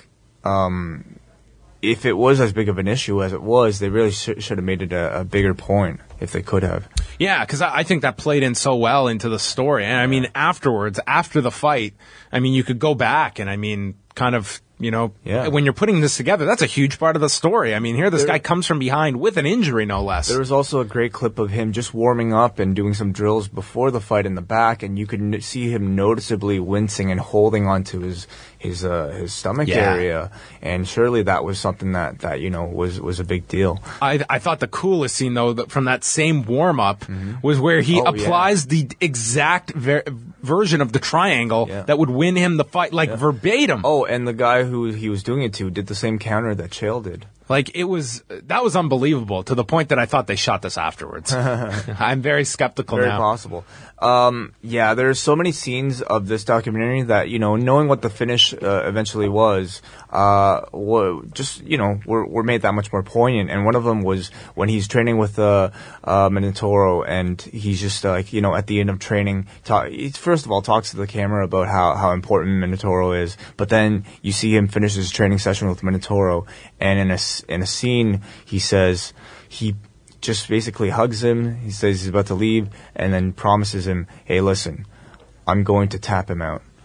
um, if it was as big of an issue as it was, they really sh- should have made it a, a bigger point if they could have. Yeah, because I, I think that played in so well into the story. And I mean, afterwards, after the fight, I mean, you could go back and, I mean, kind of, you know, yeah. when you're putting this together, that's a huge part of the story. I mean, here this there, guy comes from behind with an injury, no less. There was also a great clip of him just warming up and doing some drills before the fight in the back, and you could n- see him noticeably wincing and holding onto his his uh, his stomach yeah. area. And surely that was something that, that you know was, was a big deal. I I thought the coolest scene though that from that same warm up mm-hmm. was where he oh, applies yeah. the exact ver- version of the triangle yeah. that would win him the fight, like yeah. verbatim. Oh, and the guy who he was doing it to did the same counter that Chael did. Like, it was, that was unbelievable to the point that I thought they shot this afterwards. I'm very skeptical very now. Very possible. Um, yeah, there's so many scenes of this documentary that, you know, knowing what the finish uh, eventually was, uh, w- just, you know, were, were made that much more poignant. And one of them was when he's training with uh, uh, Minotauro, and he's just uh, like, you know, at the end of training, talk, he first of all talks to the camera about how, how important Minotauro is, but then you see him finish his training session with Minotauro, and in a in a scene, he says he just basically hugs him. He says he's about to leave, and then promises him, "Hey, listen, I'm going to tap him out.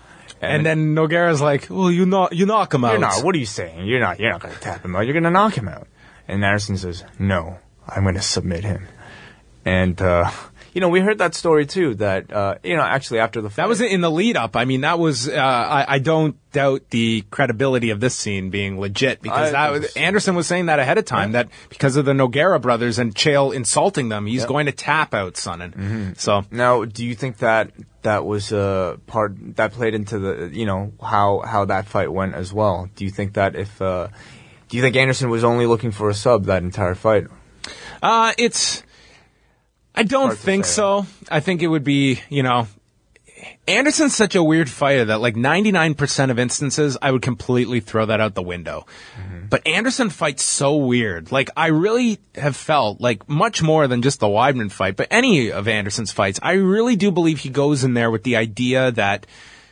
And then Nogueira's like, well, you knock, you knock him out. You're not. What are you saying? You're not. You're not going to tap him out. You're going to knock him out. And Anderson says, no, I'm going to submit him. And, uh, you know, we heard that story too, that, uh, you know, actually after the fight. That was in the lead up. I mean, that was, uh, I, I don't doubt the credibility of this scene being legit because I- that was, Anderson was saying that ahead of time, that because of the Nogueira brothers and Chael insulting them, he's Yeah. going to tap out Sonnen. So Now, do you think that that was uh, part that played into the, you know, how how that fight went as well? Do you think that if, uh, do you think Anderson was only looking for a sub that entire fight? Uh, it's. I don't Hard to think say. so. I think it would be, you know, Anderson's such a weird fighter that like ninety-nine percent of instances, I would completely throw that out the window. Mm-hmm. But Anderson fights so weird. Like, I really have felt like much more than just the Weidman fight, but any of Anderson's fights, I really do believe he goes in there with the idea that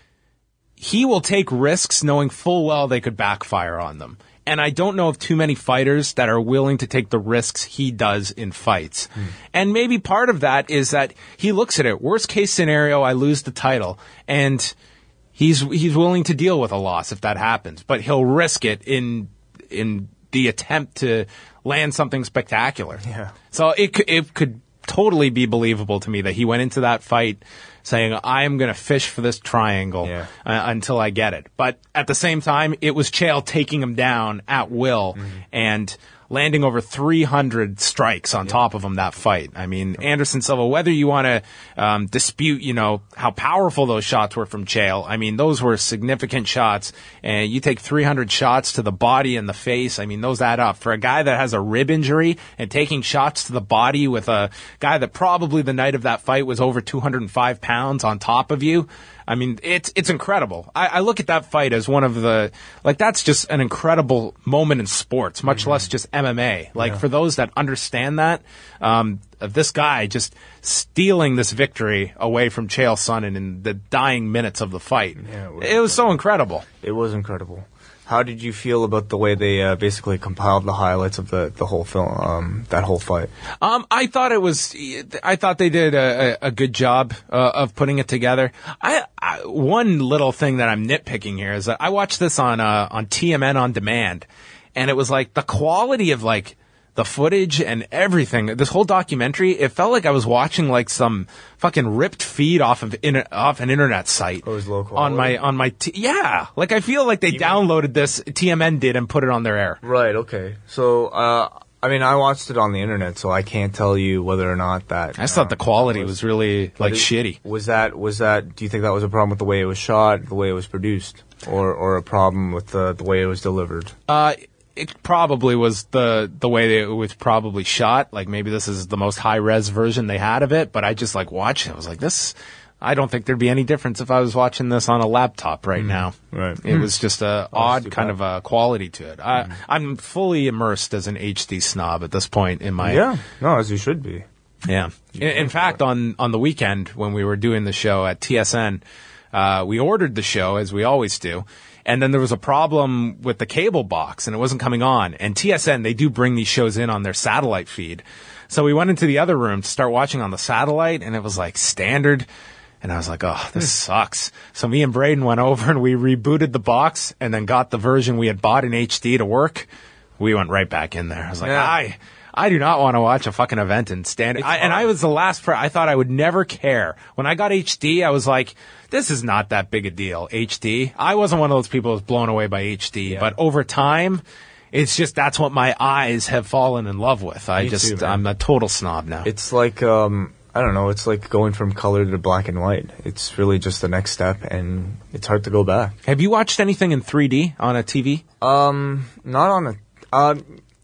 he will take risks knowing full well they could backfire on them. And I don't know of too many fighters that are willing to take the risks he does in fights. Hmm. And maybe part of that is that he looks at it, worst case scenario, I lose the title. And he's he's willing to deal with a loss if that happens. But he'll risk it in in the attempt to land something spectacular. Yeah. So it could, it could totally be believable to me that he went into that fight saying, I am going to fish for this triangle Yeah. uh, until I get it. But at the same time, it was Chael taking him down at will and landing over three hundred strikes on top of him that fight. I mean, Anderson Silva, whether you want to um, dispute, you know, how powerful those shots were from Chael, I mean, those were significant shots. And you take three hundred shots to the body and the face, I mean, those add up. For a guy that has a rib injury and taking shots to the body with a guy that probably the night of that fight was over two hundred five pounds on top of you, I mean, it's it's incredible. I, I look at that fight as one of the, like, that's just an incredible moment in sports, much less just M M A. Like, Yeah. for those that understand that, um, of this guy just stealing this victory away from Chael Sonnen in the dying minutes of the fight. Yeah, it was it was so incredible. It was incredible. How did you feel about the way they uh, basically compiled the highlights of the, the whole film, um, that whole fight? Um, I thought it was. I thought they did a, a, a good job uh, of putting it together. I, I one little thing that I'm nitpicking here is that I watched this on uh, on T M N on demand, and it was like the quality of like the footage and everything. This whole documentary, it felt like I was watching like some fucking ripped feed off of in, off an internet site. It was low on quality? my on my t- yeah. Like I feel like they downloaded this. T M N did and put it on their air. Right, okay. So, uh, I mean, I watched it on the internet, so I can't tell you whether or not that... I just thought the quality was really like But it- shitty. Was that, was that, do you think that was a problem with the way it was shot, the way it was produced? Or, or a problem with the, the way it was delivered? Uh, it probably was the the way that it was probably shot. Like maybe this is the most high res version they had of it, but I just like watched it. I was like, this. I don't think there'd be any difference if I was watching this on a laptop right now. Right. It was just a odd too kind bad. of a quality to it. I, I'm fully immersed as an H D snob at this point in my Yeah, no, as you should be. yeah. In, in fact, on, on the weekend when we were doing the show at T S N, uh, we ordered the show as we always do. And then there was a problem with the cable box and it wasn't coming on. And T S N, they do bring these shows in on their satellite feed. So we went into the other room to start watching on the satellite and it was like standard. And I was like, oh, this sucks. So me and Braden went over and we rebooted the box and then got the version we had bought in H D to work. We went right back in there. I was like, Yeah. I, I do not want to watch a fucking event in standard. I, and I was the last per I thought I would never care. When I got H D, I was like, this is not that big a deal, H D. I wasn't one of those people who was blown away by H D. But over time, it's just that's what my eyes have fallen in love with. I Me just, too, man. I'm a total snob now. It's like, um, I don't know, it's like going from color to black and white. It's really just the next step, and it's hard to go back. Have you watched anything in three D on a T V? Um, not on a, uh,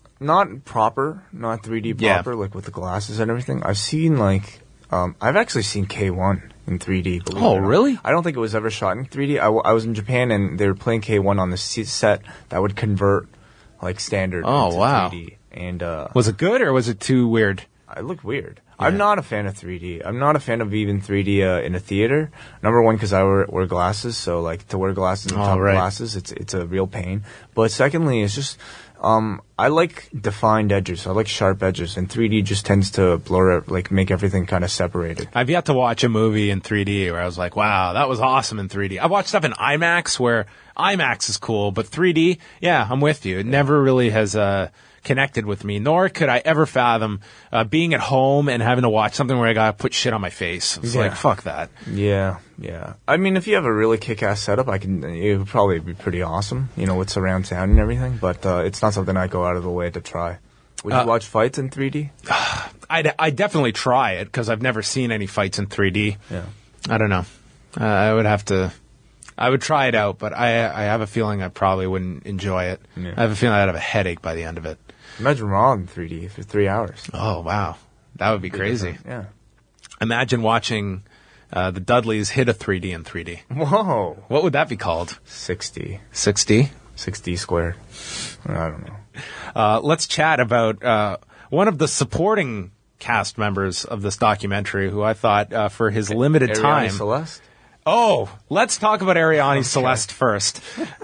not proper, not three D Yeah. proper, like with the glasses and everything. I've seen like, um, I've actually seen K one in three D. believe Oh, it or not. really? I don't think it was ever shot in three D. I, w- I was in Japan and they were playing K one on the se- set that would convert like standard Oh, into wow. three D. And uh, Was it good or was it too weird? it looked weird. I'm not a fan of three D. I'm not a fan of even three D uh, in a theater. Number one, because I wear, wear glasses, so like to wear glasses on Oh, top right. of glasses, it's it's a real pain. But secondly, it's just um, I like defined edges. I like sharp edges, and three D just tends to blur, it, like make everything kind of separated. I've yet to watch a movie in three D where I was like, wow, that was awesome in three D. I've watched stuff in IMAX where IMAX is cool, but three D, yeah, I'm with you. It never really has uh, connected with me, nor could I ever fathom uh, being at home and having to watch something where I got to put shit on my face. It's Yeah. like, fuck that. Yeah, yeah. I mean, if you have a really kick-ass setup, I can. It would probably be pretty awesome. You know, with surround sound and everything. But uh, it's not something I go out of the way to try. Would you Uh, watch fights in three D? I'd, I'd definitely try it because I've never seen any fights in three D. Yeah. I don't know. Uh, I would have to. I would try it out, but I I have a feeling I probably wouldn't enjoy it. Yeah. I have a feeling I'd have a headache by the end of it. Imagine Raw in three D for three hours. Oh wow, that would be crazy. different, yeah. Imagine watching uh, the Dudleys hit a three D in three D. Whoa. What would that be called? sixty. sixty? sixty squared. I don't know. Uh, let's chat about uh, one of the supporting cast members of this documentary, who I thought uh, for his limited Ariana time. Celeste? Oh, let's talk about Ariane Celeste first.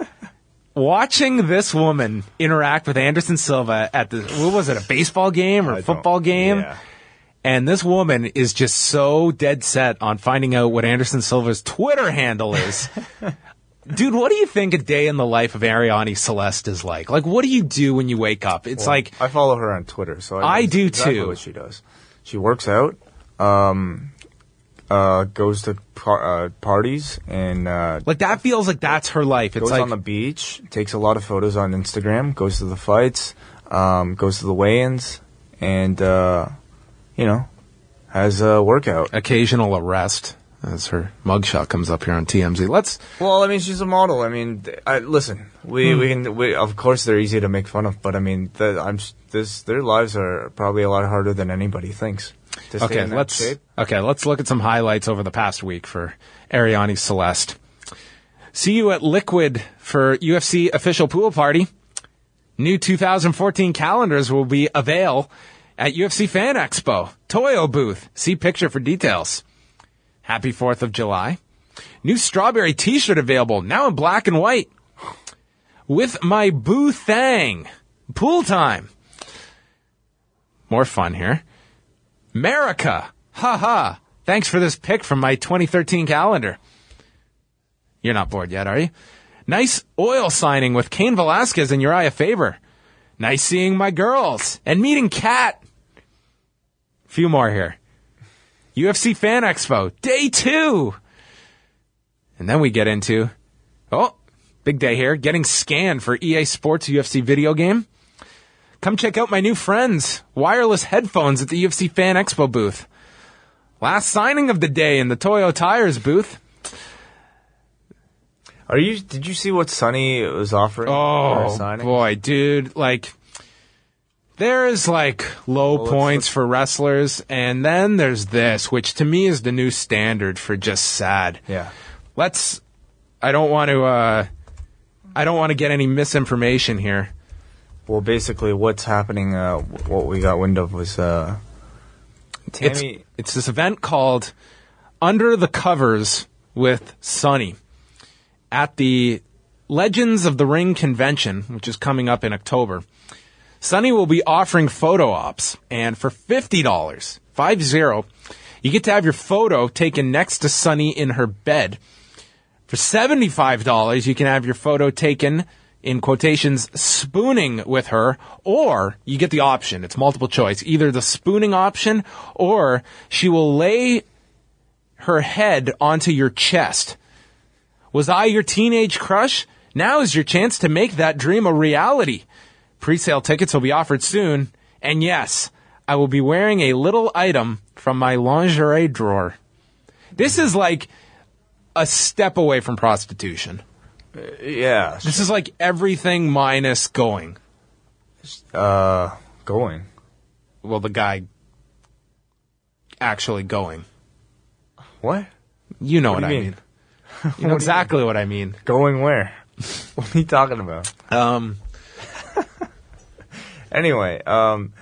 Watching this woman interact with Anderson Silva at the, what was it, a baseball game or I football don't- game? yeah. And this woman is just so dead set on finding out what Anderson Silva's Twitter handle is. Dude, what do you think a day in the life of Ariane Celeste is like? Like, what do you do when you wake up? It's Well, like, I follow her on Twitter, so I, know I do exactly too. what she does. She works out, um, uh, goes to par- uh, parties, and uh, like that feels like that's her life. It's goes like, on the beach, takes a lot of photos on Instagram, goes to the fights, um, goes to the weigh-ins, and uh, you know, has a workout. occasional arrest as her mugshot comes up here on T M Z. Let's, Well, I mean, she's a model. I mean, th- I, listen, we Hmm. we can. We, of course, they're easy to make fun of, but I mean, the, I'm s- this. Their lives are probably a lot harder than anybody thinks. To stay okay, in that let's, shape. okay, let's look at some highlights over the past week for Ariane Celeste. See you at Liquid for U F C official pool party. New two thousand fourteen calendars will be avail at U F C Fan Expo. Toyo booth. See picture for details. Happy fourth of July. New strawberry t-shirt available, now in black and white. With my boo thang. Pool time. More fun here. America. Ha ha. Thanks for this pic from my twenty thirteen calendar. You're not bored yet, are you? Nice oil signing with Cain Velasquez and Uriah Faber. Nice seeing my girls and meeting Kat. Few more here. U F C Fan Expo, day two. And then we get into, oh, big day here, getting scanned for E A Sports U F C video game. Come check out my new friends, wireless headphones at the U F C Fan Expo booth. Last signing of the day in the Toyo Tires booth. Are you? Did you see what Sonny was offering? for her Oh, signing? boy, dude. Like, there's, like, low Well, let's- points let's- for wrestlers, and then there's this, which to me is the new standard for just sad. Yeah. Let's, I don't want to, uh, I don't want to get any misinformation here. Well, basically, what's happening? Uh, what we got wind of was uh, It's, Tammy. it's this event called Under the Covers with Sonny at the Legends of the Ring convention, which is coming up in October. Sonny will be offering photo ops, and for fifty dollars, five zero, you get to have your photo taken next to Sonny in her bed. For seventy-five dollars, you can have your photo taken, in quotations, spooning with her, or you get the option. It's multiple choice. Either the spooning option, or she will lay her head onto your chest. Was I your teenage crush? Now is your chance to make that dream a reality. Pre-sale tickets will be offered soon. And yes, I will be wearing a little item from my lingerie drawer. This is like a step away from prostitution. Yeah. This is like everything minus going. Uh, going. Well, the guy actually going. What? You know What what, do I you mean. mean? You What do know you exactly what I mean. Going where? What are you talking about? Um, Anyway, um,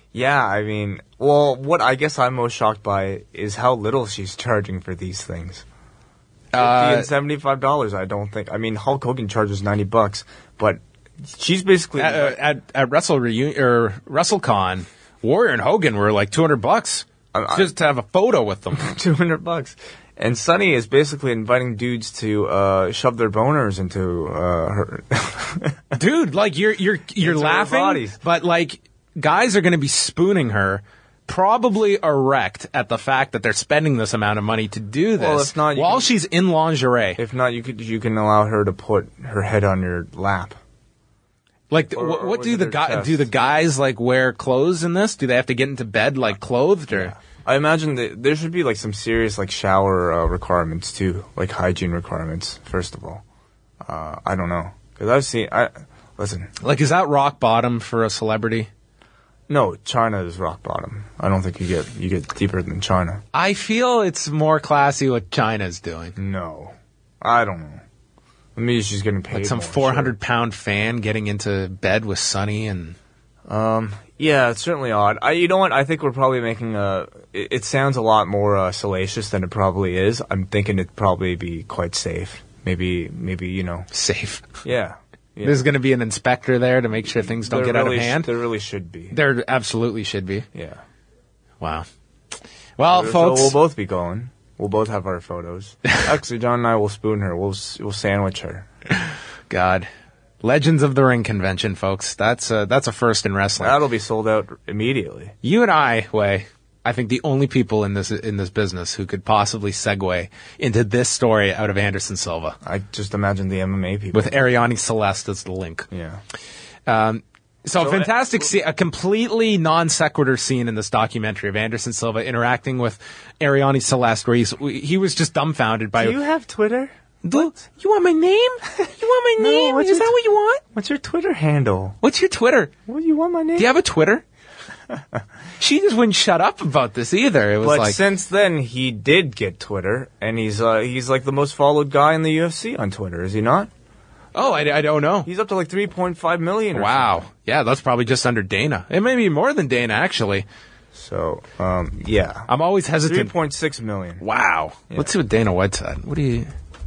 Yeah, I mean, well, what I guess I'm most shocked by is how little she's charging for these things. Fifty Uh, and seventy-five dollars. I don't think. I mean, Hulk Hogan charges ninety bucks, but she's basically At, uh, at, at Wrestle Reunion or WrestleCon, Warrior and Hogan were like two hundred bucks I- just to have a photo with them. two hundred bucks. And Sunny is basically inviting dudes to uh, shove their boners into uh, her. Dude, like you're you're you're Into their laughing, bodies. but like guys are going to be spooning her, probably erect at the fact that they're spending this amount of money to do this. Well, if not, you while can- she's in lingerie. If not, you could you can allow her to put her head on your lap. Like, Or- what, or what with do the their guy chest. do? The guys like wear clothes in this? Do they have to get into bed like clothed or? I imagine that there should be like some serious like shower uh, requirements too, like hygiene requirements. First of all, uh, I don't know because I've seen. I listen. Like, is that rock bottom for a celebrity? No, China is rock bottom. I don't think you get you get deeper than China. I feel it's more classy what China's doing. No, I don't know. Maybe she's getting paid. Like some more, four hundred pound fan getting into bed with Sonny and. Um. Yeah, it's certainly odd. I, you know what? I think we're probably making a. It, it sounds a lot more uh, salacious than it probably is. I'm thinking it'd probably be quite safe. Maybe, maybe you know, safe. Yeah. yeah. There's going to be an inspector there to make sure things don't There get really out of hand. sh- there really should be. There absolutely should be. Yeah. Wow. Well, so folks, we'll both be going. We'll both have our photos. Actually, John and I will spoon her. We'll s- we'll sandwich her. God, Legends of the Ring convention, folks. That's a, that's a first in wrestling. That'll be sold out immediately. You and I, Way, I think the only people in this in this business who could possibly segue into this story out of Anderson Silva. I just imagine the M M A people with Ariane Celeste as the link. Yeah. Um, so, So, a fantastic scene, a completely non sequitur scene in this documentary of Anderson Silva interacting with Ariane Celeste, where he's he was just dumbfounded by. Do you have Twitter? Do, you want my name? You want my No, name? what's Is your that what you want? What's your Twitter handle? What's your Twitter? What do you want my name? Do you have a Twitter? She just wouldn't shut up about this either. It was But like, since then, he did get Twitter, and he's uh, he's like the most followed guy in the U F C on Twitter, is he not? oh, I, I don't know. He's up to like three point five million. Or Wow. Yeah, that's probably just under Dana. It may be more than Dana, actually. So, um, yeah. I'm always three hesitant. point six million. Wow. Let's see what Dana White's at. What do you...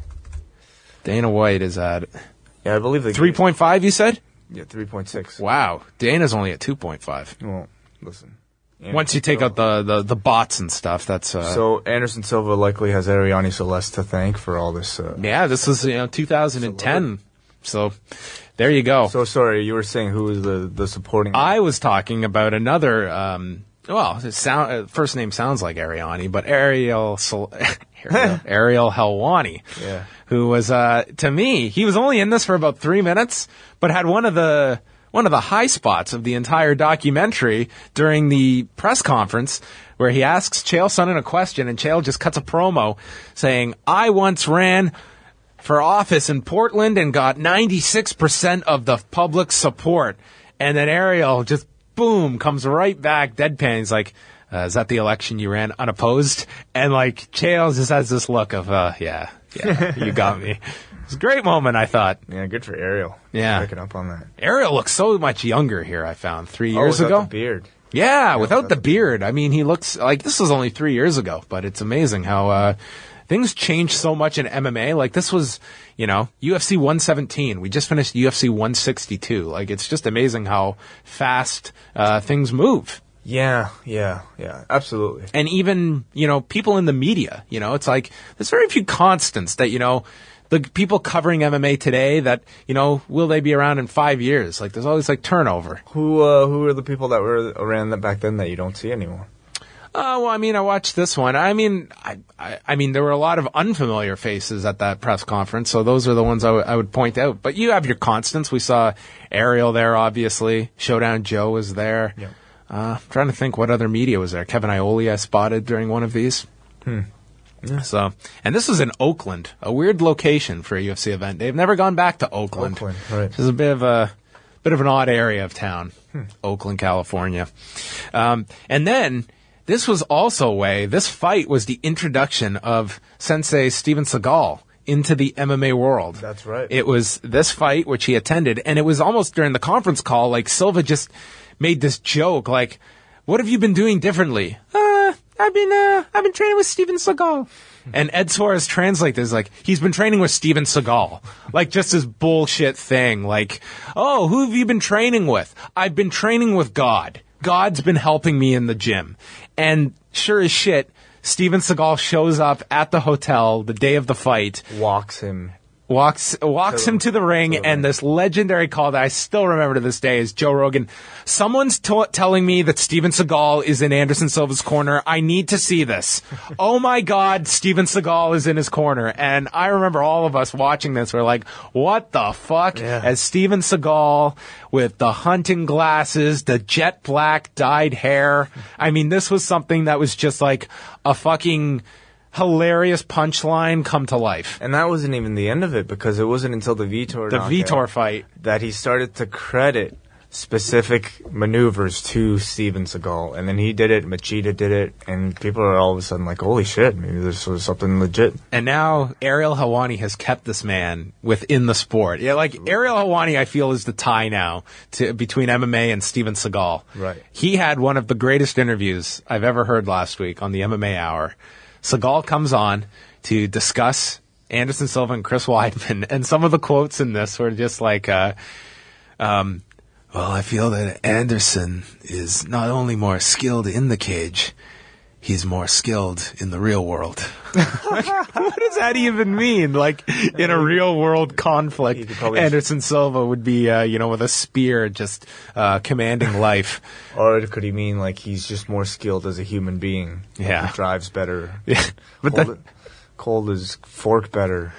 Dana White is at Yeah, I believe they three point five, you said? Yeah, three point six. Wow. Dana's only at two point five. Well, listen. Once you take out the, the, the bots and stuff, that's... Uh, So Anderson Silva likely has Ariane Celeste to thank for all this. Uh, yeah, this was, you know, two thousand ten. So, there you go. So sorry, you were saying who was the, the supporting... I was talking about another... Um, well, his sound, uh, first name sounds like Ariane, but Ariel... Sol- Ariel, Ariel Helwani. Yeah. Who was, uh, to me, he was only in this for about three minutes, but had one of the, one of the high spots of the entire documentary during the press conference where he asks Chael Sonnen a question and Chael just cuts a promo saying, I once ran for office in Portland and got ninety-six percent of the public support. And then Ariel just, boom, comes right back, deadpan. He's like, uh, is that the election you ran unopposed? And like, Chael just has this look of, uh, yeah, yeah, you got me. It's a great moment, I thought. Yeah, good for Ariel. Yeah. Picking up on that. Ariel looks so much younger here, I found, three Oh, years without ago. the beard. Yeah, without the beard. I mean, he looks like this was only three years ago, but it's amazing how, uh, things change so much in M M A. Like this was, you know, U F C one seventeen. We just finished U F C one sixty-two. Like it's just amazing how fast, uh, things move. Yeah, yeah, yeah, absolutely. And even, you know, people in the media, you know, it's like, there's very few constants that, you know, the people covering M M A today that, you know, will they be around in five years? Like, there's always, like, turnover. Who, uh, who are the people that were around that back then that you don't see anymore? Uh, well, I mean, I watched this one. I mean, I, I, I mean, there were a lot of unfamiliar faces at that press conference, so those are the ones I, w- I would point out. But you have your constants. We saw Ariel there, obviously. Showdown Joe was there. Yeah. Uh, I'm trying to think what other media was there. Kevin Iole I spotted during one of these. Hmm. Yeah. So, and this was in Oakland, a weird location for a U F C event. They've never gone back to Oakland. Oakland, right. Which is a bit of a bit of an odd area of town, Hmm. Oakland, California. Um, and then this was also a way. This fight was the introduction of Sensei Steven Seagal into the M M A world. That's right. It was this fight which he attended, and it was almost during the conference call, like Silva just made this joke, like, what have you been doing differently? Uh, I've been, uh, I've been training with Steven Seagal. And Ed Suarez translates this like, he's been training with Steven Seagal. Like, just this bullshit thing. Like, oh, who have you been training with? I've been training with God. God's been helping me in the gym. And sure as shit, Steven Seagal shows up at the hotel the day of the fight. Walks him. Walks walks him to the ring, and this legendary call that I still remember to this day is Joe Rogan. Someone's t- telling me that Steven Seagal is in Anderson Silva's corner. I need to see this. Oh my God, Steven Seagal is in his corner. And I remember all of us watching this. We're like, what the fuck? Yeah. As Steven Seagal with the hunting glasses, the jet black dyed hair. I mean, this was something that was just like a fucking hilarious punchline come to life. And that wasn't even the end of it, because it wasn't until the Vitor The knockout Vitor fight that he started to credit specific maneuvers to Steven Seagal. And then he did it, Machida did it, and people are all of a sudden like, holy shit, maybe this was something legit. And now Ariel Helwani has kept this man within the sport. Yeah, like Ariel Helwani, I feel, is the tie now to between M M A and Steven Seagal. Right. He had one of the greatest interviews I've ever heard last week on the M M A Hour. Seagal comes on to discuss Anderson Silva and Chris Weidman, and some of the quotes in this were just like, uh, um, well, I feel that Anderson is not only more skilled in the cage, he's more skilled in the real world. Like, what does that even mean? Like, in a real world conflict, Anderson Silva would be, uh, you know, with a spear just uh, commanding life. Or could he mean like he's just more skilled as a human being? Like Yeah. he drives better. Yeah. But Cold, that- cold is fork better.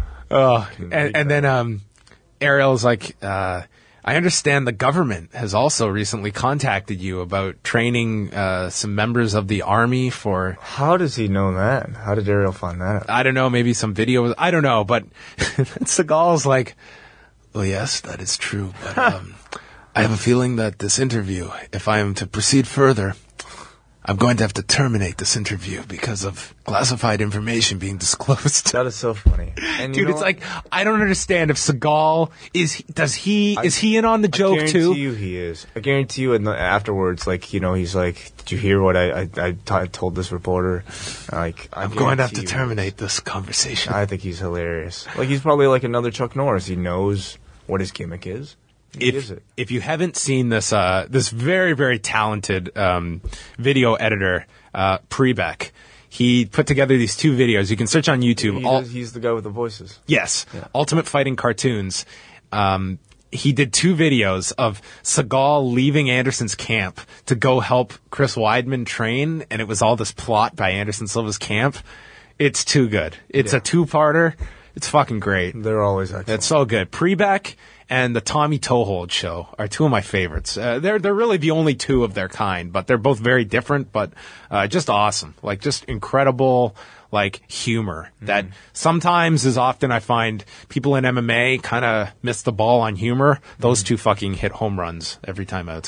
Oh, and, and then um, Ariel's like, uh, I understand the government has also recently contacted you about training uh, some members of the army for... How does he know that? How did Ariel find that out? I don't know, maybe some video. I don't know, but Seagal's like, well, yes, that is true, but um, I have a feeling that this interview, if I am to proceed further, I'm going to have to terminate this interview because of classified information being disclosed. That is so funny. And you Dude, know it's what? like, I don't understand if Seagal is, does he, I- is he in on the joke I too? guarantee you he is. I guarantee you and afterwards, like, you know, he's like, did you hear what I, I, I t- told this reporter? Like, I I'm going to have guarantee to you terminate this conversation. I think he's hilarious. Like, he's probably like another Chuck Norris. He knows what his gimmick is. He if, is it. if you haven't seen this, uh, this very, very talented um, video editor, uh, Prebeck, he put together these two videos. You can search on YouTube. He All- does, he's the guy with the voices. Yes, Yeah. Ultimate Fighting Cartoons. Um, he did two videos of Seagal leaving Anderson's camp to go help Chris Weidman train, and it was all this plot by Anderson Silva's camp. It's too good. It's Yeah. a two-parter. It's fucking great. They're always excellent. It's so good. Prebeck and the Tommy Toehold show are two of my favorites. Uh, they're they're really the only two of their kind, but they're both very different, but uh, just awesome. Like, just incredible, like, humor that sometimes is often I find people in M M A kind of miss the ball on humor. Those two fucking hit home runs every time out.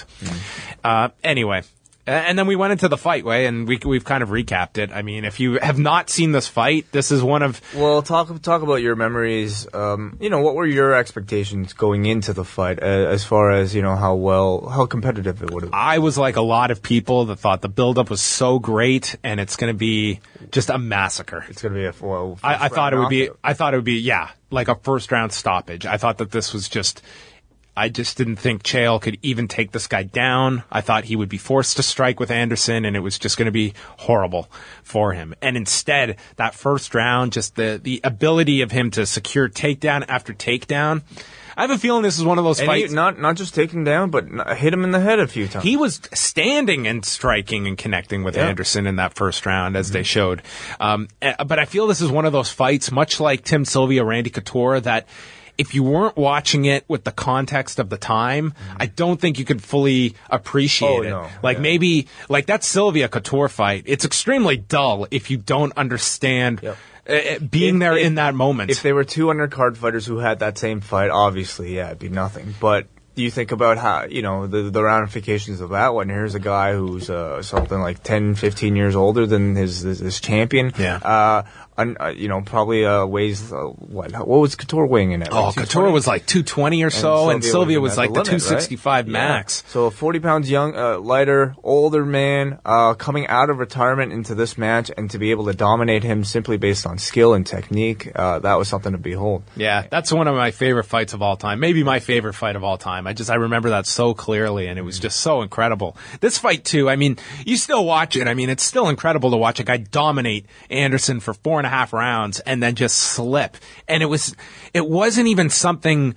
Uh, anyway. Uh, And then we went into the fight, way, and we, we've kind of recapped it. I mean, if you have not seen this fight, this is one of... Well, talk talk about your memories. Um, you know, what were your expectations going into the fight, uh, as far as, you know, how well, how competitive it would have been? I was like a lot of people that thought the buildup was so great, and it's going to be just a massacre. It's going to be a well, I, I thought it would be. knockout. I thought it would be, yeah, like a first round stoppage. I thought that this was just. I just didn't think Chael could even take this guy down. I thought he would be forced to strike with Anderson, and it was just going to be horrible for him. And instead, that first round, just the the ability of him to secure takedown after takedown. I have a feeling this is one of those And fights. he, not not just take him down, but n- hit him in the head a few times. He was standing and striking and connecting with Yeah. Anderson in that first round, as they showed. Um, eh, but I feel this is one of those fights, much like Tim Sylvia, Randy Couture, that if you weren't watching it with the context of the time, I don't think you could fully appreciate Oh, it. no. Like Yeah. maybe, like that Sylvia Couture fight, it's extremely dull if you don't understand Yep. uh, being If- there if- in that moment. If they were two undercard fighters who had that same fight, obviously, yeah, it'd be nothing. But you think about how, you know, the, the ramifications of that one. Here's a guy who's uh, something like ten, fifteen years older than his, his, his champion. Yeah. Uh, un, uh, you know, probably uh, weighs uh, what? What was Couture weighing in at? Oh, Like Couture was like two twenty or so, and Sylvia was like the two sixty-five right? max. Yeah. So forty pounds young, uh, lighter, older man, uh, coming out of retirement into this match, and to be able to dominate him simply based on skill and technique, uh, that was something to behold. Yeah, that's one of my favorite fights of all time. Maybe my favorite fight of all time. I just I remember that so clearly, and it was just so incredible. This fight too. I mean, you still watch it. I mean, it's still incredible to watch a guy dominate Anderson for four and a half rounds and then just slip. And it was, it wasn't even something,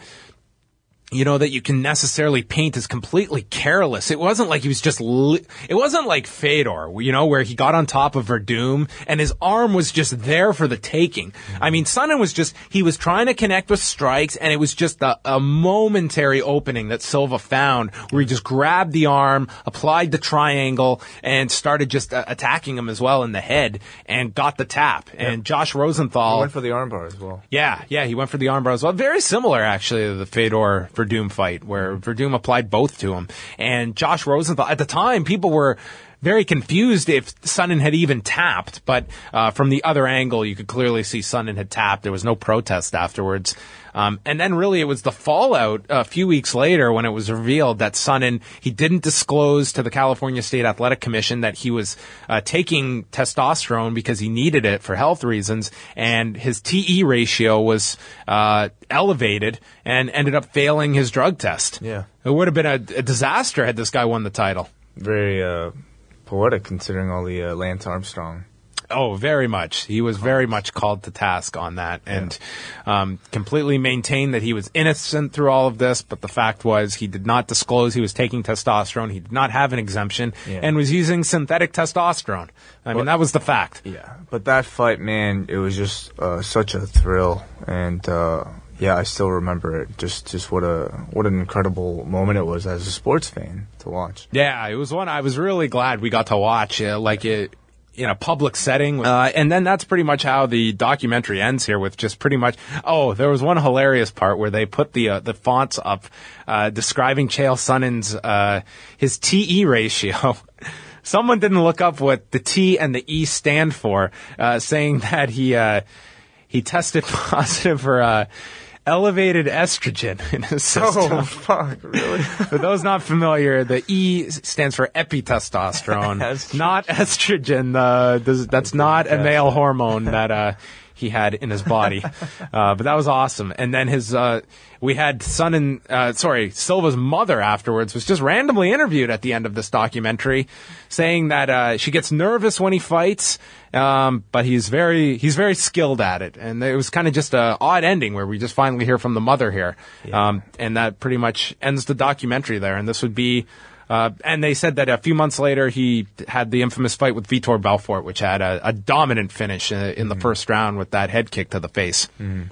you know, that you can necessarily paint as completely careless. It wasn't like he was just, li- it wasn't like Fedor, you know, where he got on top of Verdum and his arm was just there for the taking. Mm-hmm. I mean, Sonnen was just, he was trying to connect with strikes, and it was just a, a momentary opening that Silva found where he just grabbed the arm, applied the triangle, and started just uh, attacking him as well in the head and got the tap. Yeah. And Josh Rosenthal. He went for the armbar as well. Yeah, yeah, he went for the armbar as well. Very similar, actually, to the Fedor Verdum fight, where Verdum applied both to him. And Josh Rosenthal, at the time, people were very confused if Sonnen had even tapped, but uh, from the other angle, you could clearly see Sonnen had tapped. There was no protest afterwards. Um, and then really it was the fallout a few weeks later when it was revealed that Sonnen, he didn't disclose to the California State Athletic Commission that he was uh, taking testosterone because he needed it for health reasons, and his T E ratio was uh, elevated and ended up failing his drug test. Yeah. It would have been a, a disaster had this guy won the title. Very uh, poetic considering all the uh, Lance Armstrong. Oh, very much. He was very much called to task on that, and yeah. um, completely maintained that he was innocent through all of this, but the fact was he did not disclose he was taking testosterone, he did not have an exemption, yeah. and was using synthetic testosterone. I mean, but, that was the fact. Yeah, but that fight, man, it was just uh, such a thrill, and uh, yeah, I still remember it. Just just what a what an incredible moment it was as a sports fan to watch. Yeah, it was one I was really glad we got to watch. Uh, like it. In a public setting. Uh, and then that's pretty much how the documentary ends here, with just pretty much, oh, there was one hilarious part where they put the, uh, the fonts up, uh, describing Chael Sonnen's, uh, his T E ratio. Someone didn't look up what the T and the E stand for, uh, saying that he, uh, he tested positive for, uh, elevated estrogen in his system. Oh, fuck, really? For those not familiar, the E stands for epitestosterone, not estrogen. Uh, this, that's not a male hormone that uh, he had in his body. Uh, but that was awesome. And then his, uh, we had Sonnen, uh, sorry, Silva's mother afterwards was just randomly interviewed at the end of this documentary, saying that uh, she gets nervous when he fights. Um, but he's very, he's very skilled at it. And it was kind of just a odd ending where we just finally hear from the mother here. Yeah. Um, and that pretty much ends the documentary there. And this would be, uh, and they said that a few months later he had the infamous fight with Vitor Belfort, which had a, a dominant finish in, in the mm. first round with that head kick to the face. Mm.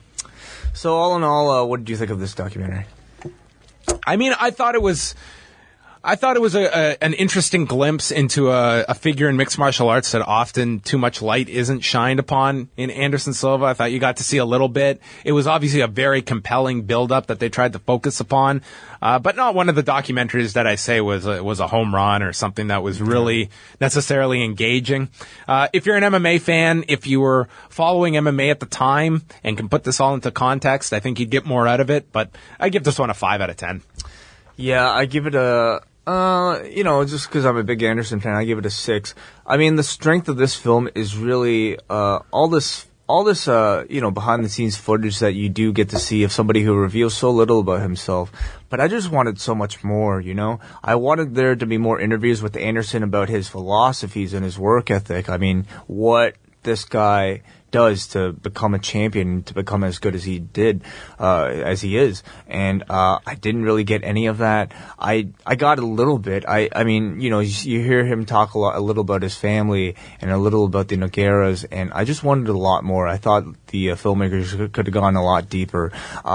So all in all, uh, what did you think of this documentary? I mean, I thought it was, I thought it was a, a, an interesting glimpse into a, a figure in mixed martial arts that often too much light isn't shined upon in Anderson Silva. I thought you got to see a little bit. It was obviously a very compelling build-up that they tried to focus upon, uh, but not one of the documentaries that I say was a, was a home run or something that was really necessarily engaging. Uh, if you're an M M A fan, if you were following M M A at the time and can put this all into context, I think you'd get more out of it, but I give this one a five out of ten. Yeah, I give it a, uh, you know, just because I'm a big Anderson fan, I give it a six. I mean, the strength of this film is really, uh, all this, all this, uh, you know, behind the scenes footage that you do get to see of somebody who reveals so little about himself. But I just wanted so much more, you know? I wanted there to be more interviews with Anderson about his philosophies and his work ethic. I mean, what this guy does to become a champion, to become as good as he did, uh, as he is. And, uh, I didn't really get any of that. I, I got a little bit. I, I mean, you know, you, you hear him talk a lot, a little about his family and a little about the Nogueiras, and I just wanted a lot more. I thought the uh, filmmakers could have gone a lot deeper. Um,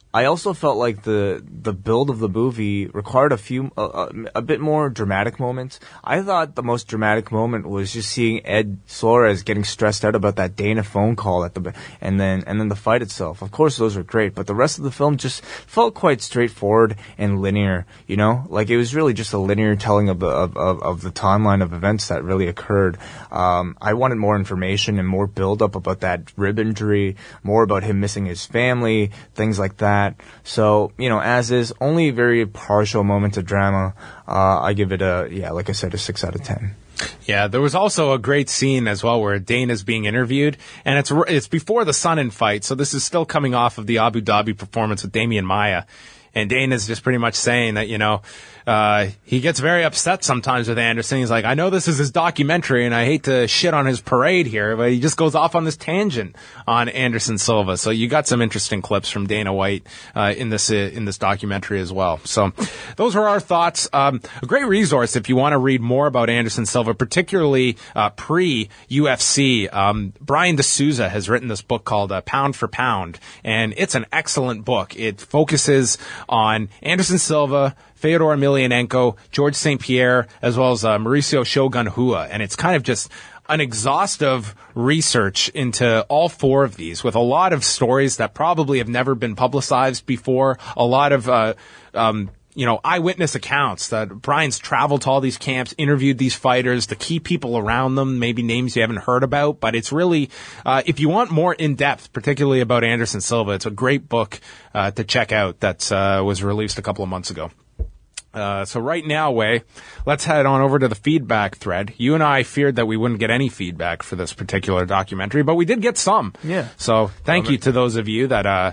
I also felt like the the build of the movie required a few uh, a bit more dramatic moments. I thought the most dramatic moment was just seeing Ed Suarez getting stressed out about that Dana phone call at the and then and then the fight itself. Of course, those were great, but the rest of the film just felt quite straightforward and linear. You know, like it was really just a linear telling of the of, of, of the timeline of events that really occurred. Um, I wanted more information and more build up about that rib injury, more about him missing his family, things like that. So, you know, as is, only very partial moments of drama. Uh, I give it a, yeah, like I said, a six out of ten. Yeah, there was also a great scene as well where Dana's being interviewed, and it's it's before the Sonnen fight, so this is still coming off of the Abu Dhabi performance with Damian Maia. And Dana's just pretty much saying that, you know, uh, he gets very upset sometimes with Anderson. He's like, I know this is his documentary and I hate to shit on his parade here, but he just goes off on this tangent on Anderson Silva. So you got some interesting clips from Dana White, uh, in this, uh, in this documentary as well. So those were our thoughts. Um, a great resource if you want to read more about Anderson Silva, particularly, uh, pre-U F C. Um, Brian D'Souza has written this book called, uh, Pound for Pound, and it's an excellent book. It focuses on Anderson Silva, Fyodor Emelianenko, George Saint Pierre, as well as uh, Mauricio Shogun Rua. And it's kind of just an exhaustive research into all four of these with a lot of stories that probably have never been publicized before, a lot of, uh, um, you know, eyewitness accounts that Brian's traveled to all these camps, interviewed these fighters, the key people around them, maybe names you haven't heard about. But it's really, uh, if you want more in depth, particularly about Anderson Silva, it's a great book uh, to check out that uh, was released a couple of months ago. Uh, so right now, Wei, let's head on over to the feedback thread. You and I feared that we wouldn't get any feedback for this particular documentary, but we did get some. Yeah. So thank you to those of you that uh,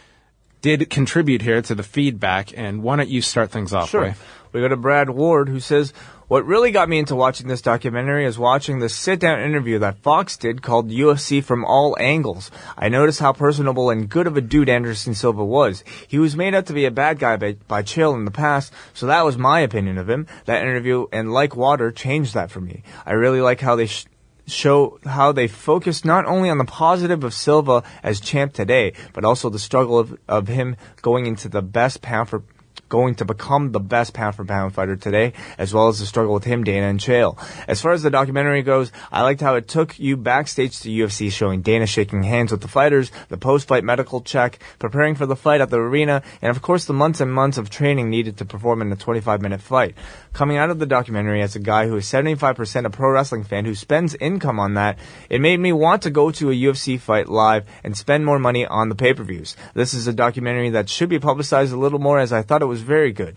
did contribute here to the feedback. And why don't you start things off, Sure. Wei? We got a Brad Ward who says, what really got me into watching this documentary is watching the sit-down interview that Fox did called U F C From All Angles. I noticed how personable and good of a dude Anderson Silva was. He was made out to be a bad guy by, by Chael in the past, so that was my opinion of him. That interview, and like water, changed that for me. I really like how they sh- show how they focus not only on the positive of Silva as champ today, but also the struggle of, of him going into the best pound for going to become the best pound-for-pound fighter today, as well as the struggle with him, Dana, and Chael. As far as the documentary goes, I liked how it took you backstage to U F C, showing Dana shaking hands with the fighters, the post-fight medical check, preparing for the fight at the arena, and of course the months and months of training needed to perform in a twenty-five minute fight. Coming out of the documentary as a guy who is seventy-five percent a pro wrestling fan who spends income on that, it made me want to go to a U F C fight live and spend more money on the pay-per-views. This is a documentary that should be publicized a little more, as I thought it was very good.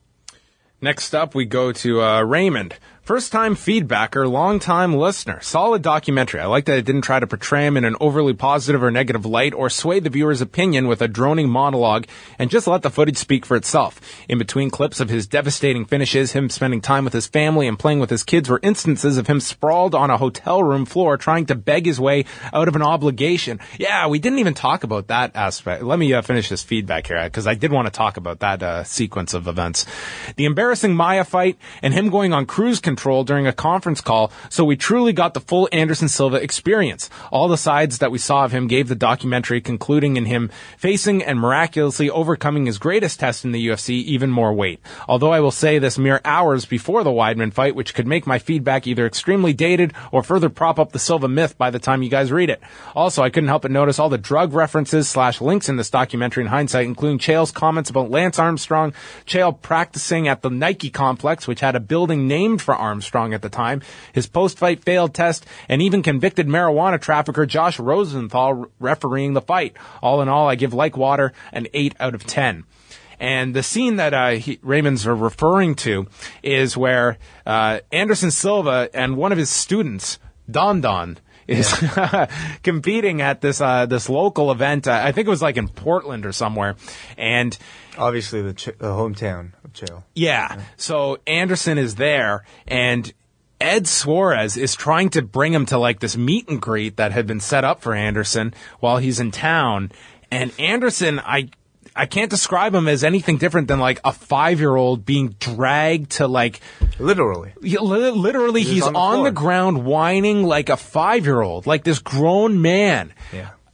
Next up, we go to uh, Raymond. First-time feedbacker, long-time listener. Solid documentary. I like that it didn't try to portray him in an overly positive or negative light or sway the viewer's opinion with a droning monologue and just let the footage speak for itself. In between clips of his devastating finishes, him spending time with his family and playing with his kids were instances of him sprawled on a hotel room floor trying to beg his way out of an obligation. Yeah, we didn't even talk about that aspect. Let me uh, finish this feedback here because I did want to talk about that uh, sequence of events. The embarrassing Maia fight and him going on cruise control Control during a conference call, so we truly got the full Anderson Silva experience. All the sides that we saw of him gave the documentary, concluding in him facing and miraculously overcoming his greatest test in the U F C even more weight. Although I will say this mere hours before the Weidman fight, which could make my feedback either extremely dated or further prop up the Silva myth by the time you guys read it. Also, I couldn't help but notice all the drug references slash links in this documentary in hindsight, including Chael's comments about Lance Armstrong, Chael practicing at the Nike complex, which had a building named for Armstrong at the time, his post-fight failed test, and even convicted marijuana trafficker Josh Rosenthal refereeing the fight. All in all, I give Like Water an eight out of ten. And the scene that uh, he, Raymond's are referring to is where uh, Anderson Silva and one of his students, Don Don, is yeah. competing at this uh, this local event. Uh, I think it was like in Portland or somewhere, and obviously the, ch- the hometown of Chael. Yeah. yeah. So Anderson is there, and Ed Suarez is trying to bring him to like this meet and greet that had been set up for Anderson while he's in town. And Anderson, I I can't describe him as anything different than like a five-year-old being dragged to like... Literally. Li- literally, he he's on, the, on the ground whining like a five-year-old, like this grown man. Yeah.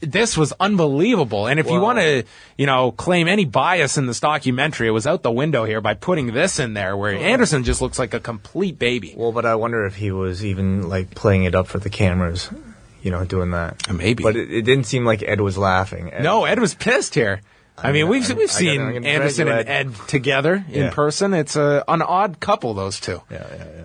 this was unbelievable. And if you Well- want to, you know, claim any bias in this documentary, it was out the window here by putting this in there where Anderson just looks like a complete baby. Well, but I wonder if he was even like playing it up for the cameras, you know, doing that. Maybe. But it, it didn't seem like Ed was laughing. Ed, No, Ed was pissed here. I mean, we've I- we've I seen gotta- I'm gonna Anderson drag and you, Ed together in Yeah. person. It's a, an odd couple, those two. Yeah, yeah,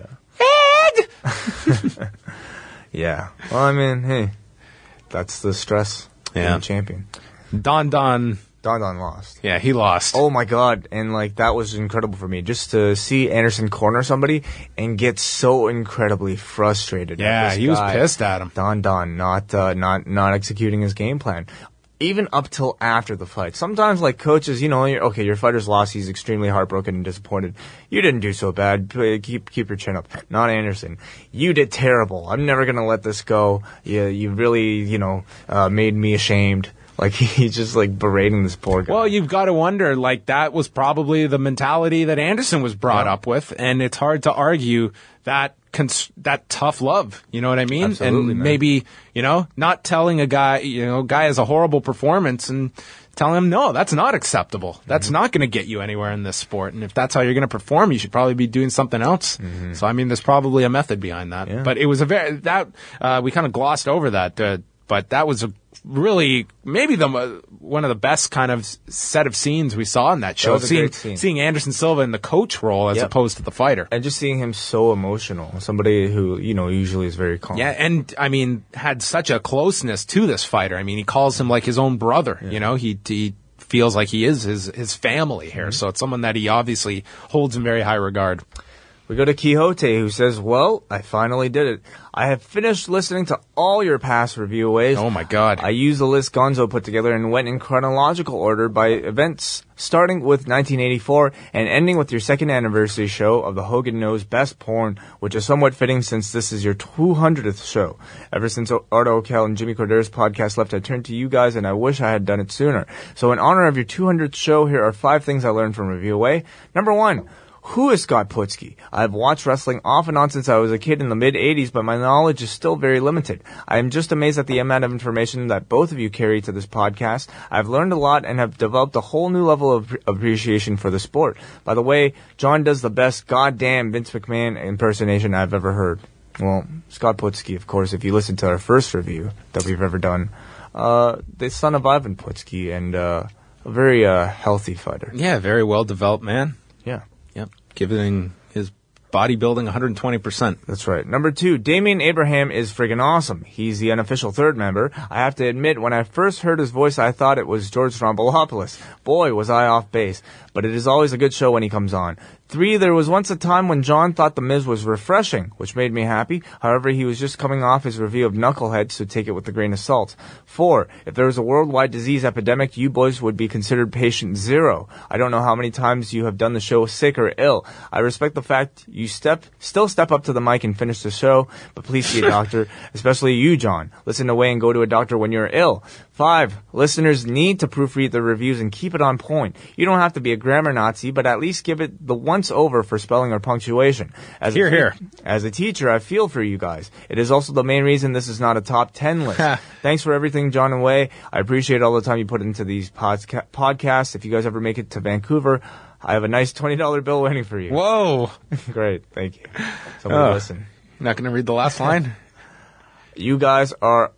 Ed! yeah. Yeah. Well, I mean, hey, that's the stress. Being Yeah. a champion. Don Don. Don Don lost. Yeah, he lost. Oh my god, and like that was incredible for me just to see Anderson corner somebody and get so incredibly frustrated. at Yeah, this he was guy. pissed at him. Don Don not uh, not not executing his game plan. Even up till after the fight. Sometimes, like coaches, you know, you're, okay, your fighter's lost. He's extremely heartbroken and disappointed. You didn't do so bad. P- Keep keep your chin up. Not Anderson. You did terrible. I'm never gonna let this go. You you really, you know, uh, made me ashamed. Like he's just like berating this poor guy. Well, you've got to wonder, like, that was probably the mentality that Anderson was brought Yeah. up with, and it's hard to argue that cons- that tough love. You know what I mean? Absolutely, and man. maybe, you know, not telling a guy, you know, guy has a horrible performance and telling him, no, that's not acceptable. That's Mm-hmm. not going to get you anywhere in this sport. And if that's how you're going to perform, you should probably be doing something else. So, I mean, there's probably a method behind that. Mm-hmm. Yeah. But it was a very, that, uh, we kind of glossed over that, uh, but that was a really maybe the uh, one of the best kind of s- set of scenes we saw in that show. was a seeing great scene. seeing Anderson Silva in the coach role as Yep. opposed to the fighter. And just seeing him so emotional, somebody who, you know, usually is very calm. Yeah, and I mean had such a closeness to this fighter. I mean, he calls him like his own brother. You know, he he feels like he is his his family here. So it's someone that he obviously holds in very high regard. We go to Quixote, who says, well, I finally did it. I have finished listening to all your past review aways. Oh my God. I used the list Gonzo put together and went in chronological order by events, starting with nineteen eighty-four and ending with your second anniversary show of the Hogan Knows Best Porn, which is somewhat fitting since this is your two hundredth show. Ever since Art Okel and Jimmy Cordero's podcast left, I turned to you guys, and I wish I had done it sooner. So in honor of your two hundredth show, here are five things I learned from Review Away. Number one. Who is Scott Putski? I've watched wrestling off and on since I was a kid in the mid-eighties, but my knowledge is still very limited. I am just amazed at the amount of information that both of you carry to this podcast. I've learned a lot and have developed a whole new level of appreciation for the sport. By the way, John does the best goddamn Vince McMahon impersonation I've ever heard. Well, Scott Putski, of course, if you listen to our first review that we've ever done, uh, the son of Ivan Putski and uh, a very uh, healthy fighter. Yeah, very well developed man. Yeah. Yep. Giving his bodybuilding one hundred twenty percent. That's right. Number two, Damian Abraham is friggin' awesome. He's the unofficial third member. I have to admit, when I first heard his voice, I thought it was George Stroumboulopoulos. Boy, was I off base. But it is always a good show when he comes on. Three, there was once a time when John thought The Miz was refreshing, which made me happy. However, he was just coming off his review of Knucklehead, so take it with a grain of salt. Four, if there was a worldwide disease epidemic, you boys would be considered patient zero. I don't know how many times you have done the show sick or ill. I respect the fact you step, still step up to the mic and finish the show, but please see a doctor, especially you, John. Listen away and go to a doctor when you're ill. Five, listeners need to proofread the reviews and keep it on point. You don't have to be a grammar Nazi, but at least give it the once over for spelling or punctuation. As Hear, a te- hear. As a teacher, I feel for you guys. It is also the main reason this is not a top ten list. Thanks for everything, John and Way. I appreciate all the time you put into these podca- podcasts. If you guys ever make it to Vancouver, I have a nice twenty dollar bill waiting for you. Whoa. Great, thank you. Somebody Oh. listen. Not going to read the last line? You guys are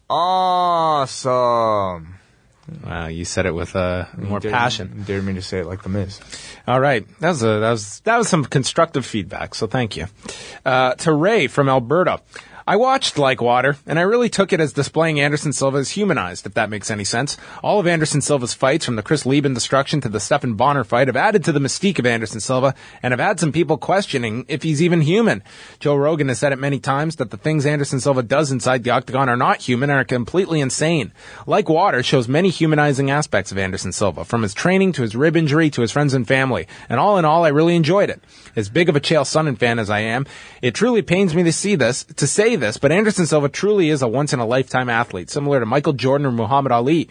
awesome. Wow, you said it with uh, more Dare- passion. Dare me to say it like The Miz. All right, that was a, that was that was some constructive feedback. So thank you. Uh, to Ray from Alberta. I watched Like Water, and I really took it as displaying Anderson Silva as humanized, if that makes any sense. All of Anderson Silva's fights, from the Chris Lieben destruction to the Stephan Bonner fight, have added to the mystique of Anderson Silva, and have had some people questioning if he's even human. Joe Rogan has said it many times that the things Anderson Silva does inside the octagon are not human and are completely insane. Like Water shows many humanizing aspects of Anderson Silva, from his training to his rib injury to his friends and family. And all in all, I really enjoyed it. As big of a Chael Sonnen fan as I am, it truly pains me to see this, to say this, but Anderson Silva truly is a once-in-a-lifetime athlete, similar to Michael Jordan or Muhammad Ali.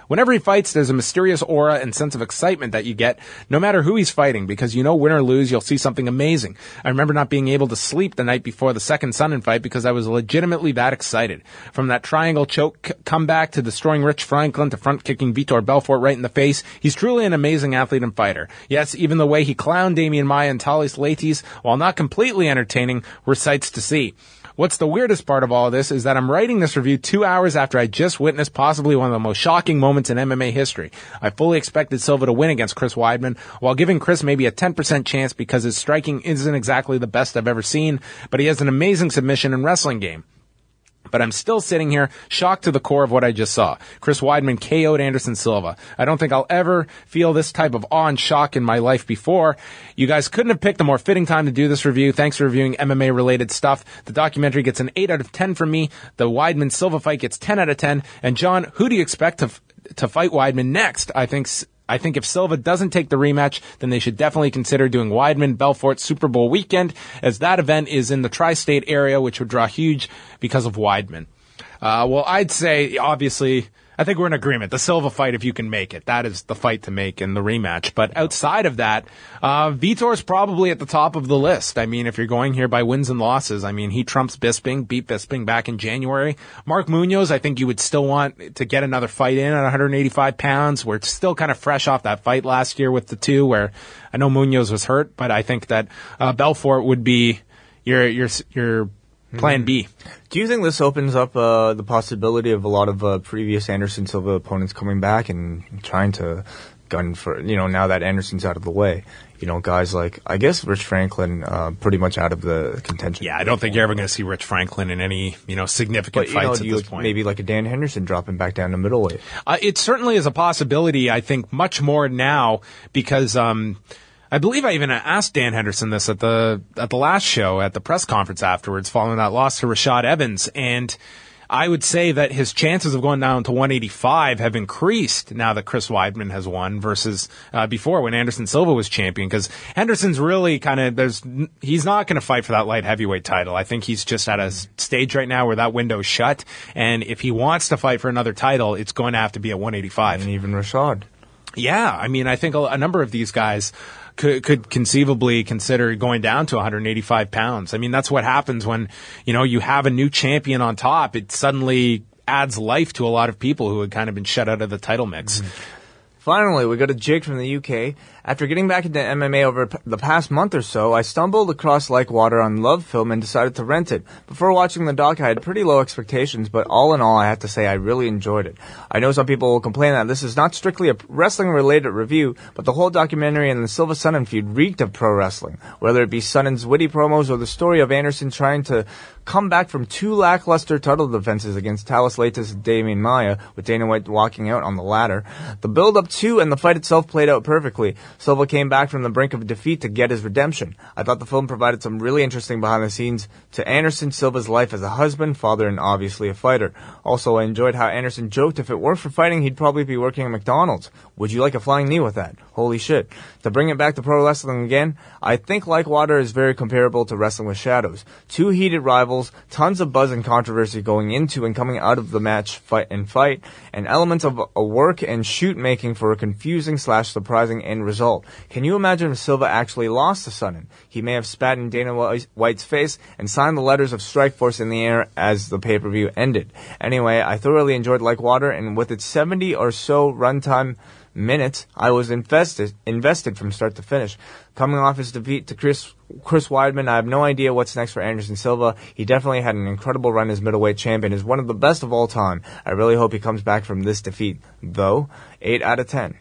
Whenever he fights, there's a mysterious aura and sense of excitement that you get no matter who he's fighting, because you know win or lose, you'll see something amazing. I remember not being able to sleep the night before the second Sonnen fight because I was legitimately that excited. From that triangle choke c- comeback to destroying Rich Franklin to front-kicking Vitor Belfort right in the face, he's truly an amazing athlete and fighter. Yes, even the way he clowned Damian Maia and Thales Leites, while not completely entertaining, were sights to see. What's the weirdest part of all of this is that I'm writing this review two hours after I just witnessed possibly one of the most shocking moments in M M A history. I fully expected Silva to win against Chris Weidman, while giving Chris maybe a ten percent chance because his striking isn't exactly the best I've ever seen, but he has an amazing submission and wrestling game. But I'm still sitting here shocked to the core of what I just saw. Chris Weidman K O'd Anderson Silva. I don't think I'll ever feel this type of awe and shock in my life before. You guys couldn't have picked a more fitting time to do this review. Thanks for reviewing M M A related stuff. The documentary gets an eight out of ten from me. The Weidman Silva fight gets ten out of ten. And John, who do you expect to, to fight Weidman next? I think I think if Silva doesn't take the rematch, then they should definitely consider doing Weidman Belfort Super Bowl weekend, as that event is in the tri-state area, which would draw huge because of Weidman. Uh, well, I'd say, obviously, I think we're in agreement. The Silva fight, if you can make it, that is the fight to make in the rematch. But outside of that, uh, Vitor's probably at the top of the list. I mean, if you're going here by wins and losses, I mean, he trumps Bisping, beat Bisping back in January. Mark Munoz, I think you would still want to get another fight in at one hundred eighty-five pounds. We're still kind of fresh off that fight last year with the two, where I know Munoz was hurt, but I think that uh, Belfort would be your your your plan B. Do you think this opens up uh, the possibility of a lot of uh, previous Anderson Silva opponents coming back and trying to gun for, you know, now that Anderson's out of the way? You know, guys like, I guess, Rich Franklin, uh, pretty much out of the contention. Yeah, I don't think you're ever going to see Rich Franklin in any, you know, significant but, fights you know, at you this point. Maybe like a Dan Henderson dropping back down to middleweight. Uh, it certainly is a possibility, I think, much more now because, um, I believe I even asked Dan Henderson this at the at the last show at the press conference afterwards following that loss to Rashad Evans, and I would say that his chances of going down to one eighty-five have increased now that Chris Weidman has won versus uh, before when Anderson Silva was champion, because Henderson's really kind of there's he's not going to fight for that light heavyweight title. I think he's just at a stage right now where that window's shut, and if he wants to fight for another title, it's going to have to be at one eighty-five. And even Rashad. Yeah, I mean, I think a, a number of these guys could, could conceivably consider going down to one hundred eighty-five pounds. I mean, that's what happens when, you know, you have a new champion on top. It suddenly adds life to a lot of people who had kind of been shut out of the title mix. Mm-hmm. Finally, we got a Jake from the U K. After getting back into M M A over p- the past month or so, I stumbled across Like Water on Love Film and decided to rent it. Before watching the doc, I had pretty low expectations, but all in all, I have to say I really enjoyed it. I know some people will complain that this is not strictly a wrestling-related review, but the whole documentary and the Silva Sonnen feud reeked of pro wrestling. Whether it be Sonnen's witty promos or the story of Anderson trying to come back from two lackluster title defenses against Thales Leites and Damian Maia, with Dana White walking out on the latter. The build-up to and the fight itself played out perfectly. Silva came back from the brink of defeat to get his redemption. I thought the film provided some really interesting behind-the-scenes to Anderson Silva's life as a husband, father, and obviously a fighter. Also, I enjoyed how Anderson joked if it weren't for fighting, he'd probably be working at McDonald's. Would you like a flying knee with that? Holy shit. To bring it back to pro wrestling again, I think Like Water is very comparable to Wrestling with Shadows. Two heated rivals, tons of buzz and controversy going into and coming out of the match fight and fight, and elements of a work and shoot making for a confusing slash surprising end result. Can you imagine if Silva actually lost to Sonnen? He may have spat in Dana White's face and signed the letters of Strikeforce in the air as the pay-per-view ended. Anyway, I thoroughly enjoyed Like Water, and with its seventy or so runtime minutes, I was invested invested from start to finish. Coming off his defeat to Chris Chris Weidman, I have no idea what's next for Anderson Silva. He definitely had an incredible run as middleweight champion, is one of the best of all time. I really hope he comes back from this defeat, though. eight out of ten.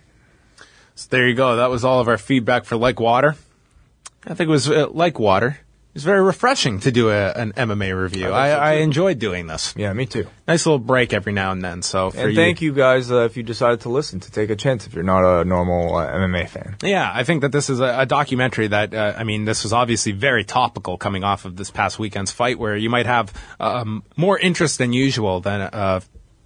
So there you go. That was all of our feedback for Like Water. I think it was uh, Like Water. It was very refreshing to do a, an M M A review. I, I, I enjoyed doing this. Yeah, me too. Nice little break every now and then. So, for and thank you, you guys uh, if you decided to listen, to take a chance if you're not a normal uh, M M A fan. Yeah, I think that this is a, a documentary that, uh, I mean, this was obviously very topical coming off of this past weekend's fight, where you might have um, more interest than usual than uh,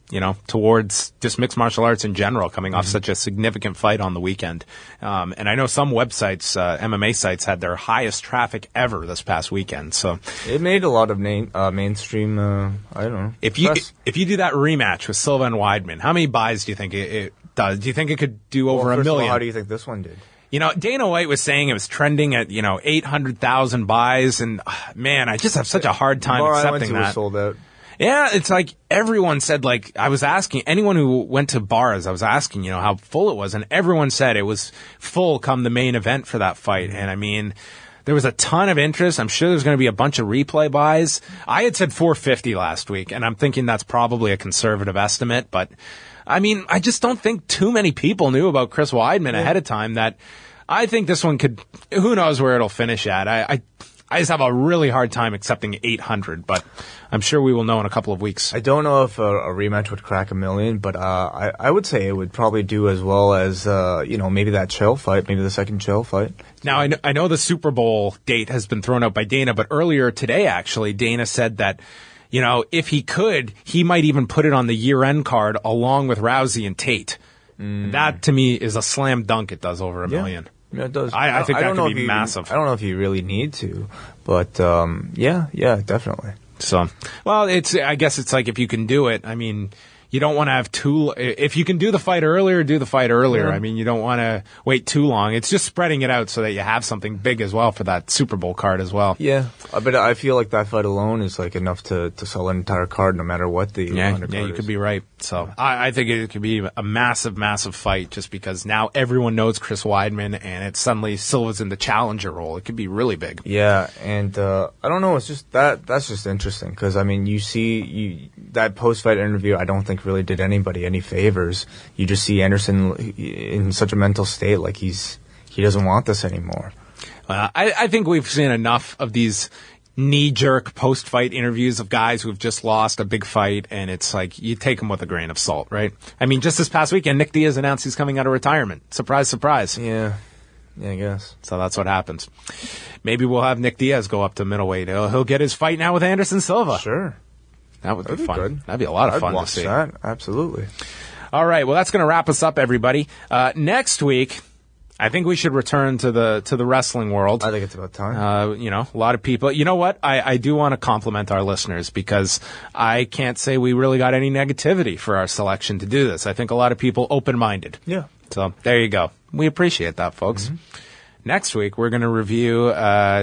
you know, towards just mixed martial arts in general, coming off such a significant fight on the weekend. Um, and I know some websites, uh, M M A sites, had their highest traffic ever this past weekend. So it made a lot of name, uh, mainstream. Uh, I don't know. if you press. if you do that rematch with Silva and Weidman, how many buys do you think it, it does? Do you think it could do over well, a first of all, million? how do you think this one did? You know, Dana White was saying it was trending at, you know, eight hundred thousand buys, and uh, man, I just have such a hard time Bar I accepting went to that. was sold out. Yeah, it's like everyone said, like, I was asking, anyone who went to bars, I was asking, you know, how full it was, and everyone said it was full come the main event for that fight. And I mean, there was a ton of interest. I'm sure there's going to be a bunch of replay buys. I had said four fifty last week, and I'm thinking that's probably a conservative estimate, but I mean, I just don't think too many people knew about Chris Weidman ahead of time that I think this one could, who knows where it'll finish at. I, I I just have a really hard time accepting eight hundred, but I'm sure we will know in a couple of weeks. I don't know if a, a rematch would crack a million, but uh, I, I would say it would probably do as well as, uh, you know, maybe that Chael fight, maybe the second Chael fight. Now, I know, I know the Super Bowl date has been thrown out by Dana, but earlier today, actually, Dana said that, you know, if he could, he might even put it on the year-end card along with Rousey and Tate. Mm. That, to me, is a slam dunk. It does over a Yeah. million. Yeah, it does. I, I think I that don't know could if be you, massive. I don't know if you really need to, but um, yeah, yeah, definitely. So, well, it's. I guess it's like if you can do it. I mean, you don't want to have too. If you can do the fight earlier, do the fight earlier. Yeah. I mean, you don't want to wait too long. It's just spreading it out so that you have something big as well for that Super Bowl card as well. Yeah, uh, but I feel like that fight alone is like enough to, to sell an entire card, no matter what the Yeah, undercard yeah, you is. could be right. So I, I think it could be a massive, massive fight just because now everyone knows Chris Weidman and it's suddenly Silva's in the challenger role. It could be really big. Yeah, and uh, I don't know. It's just that that's just interesting because I mean, you see you, that post-fight interview. I don't think really did anybody any favors. You just see Anderson in such a mental state, like he's he doesn't want this anymore. Uh, I, I think we've seen enough of these knee-jerk post-fight interviews of guys who've just lost a big fight, and it's like you take them with a grain of salt, right? I mean, just this past weekend, Nick Diaz announced he's coming out of retirement. Surprise, surprise. Yeah, yeah, I guess. So that's what happens. Maybe we'll have Nick Diaz go up to middleweight. He'll, he'll get his fight now with Anderson Silva. Sure. That would That'd be be fun. good. That'd be a lot of I'd fun to watch see. that. Absolutely. All right. Well, that's going to wrap us up, everybody. Uh, next week, I think we should return to the to the wrestling world. I think it's about time. Uh, you know, a lot of people. You know what? I, I do want to compliment our listeners because I can't say we really got any negativity for our selection to do this. I think a lot of people open-minded. Yeah. So there you go. We appreciate that, folks. Mm-hmm. Next week, we're going to review uh,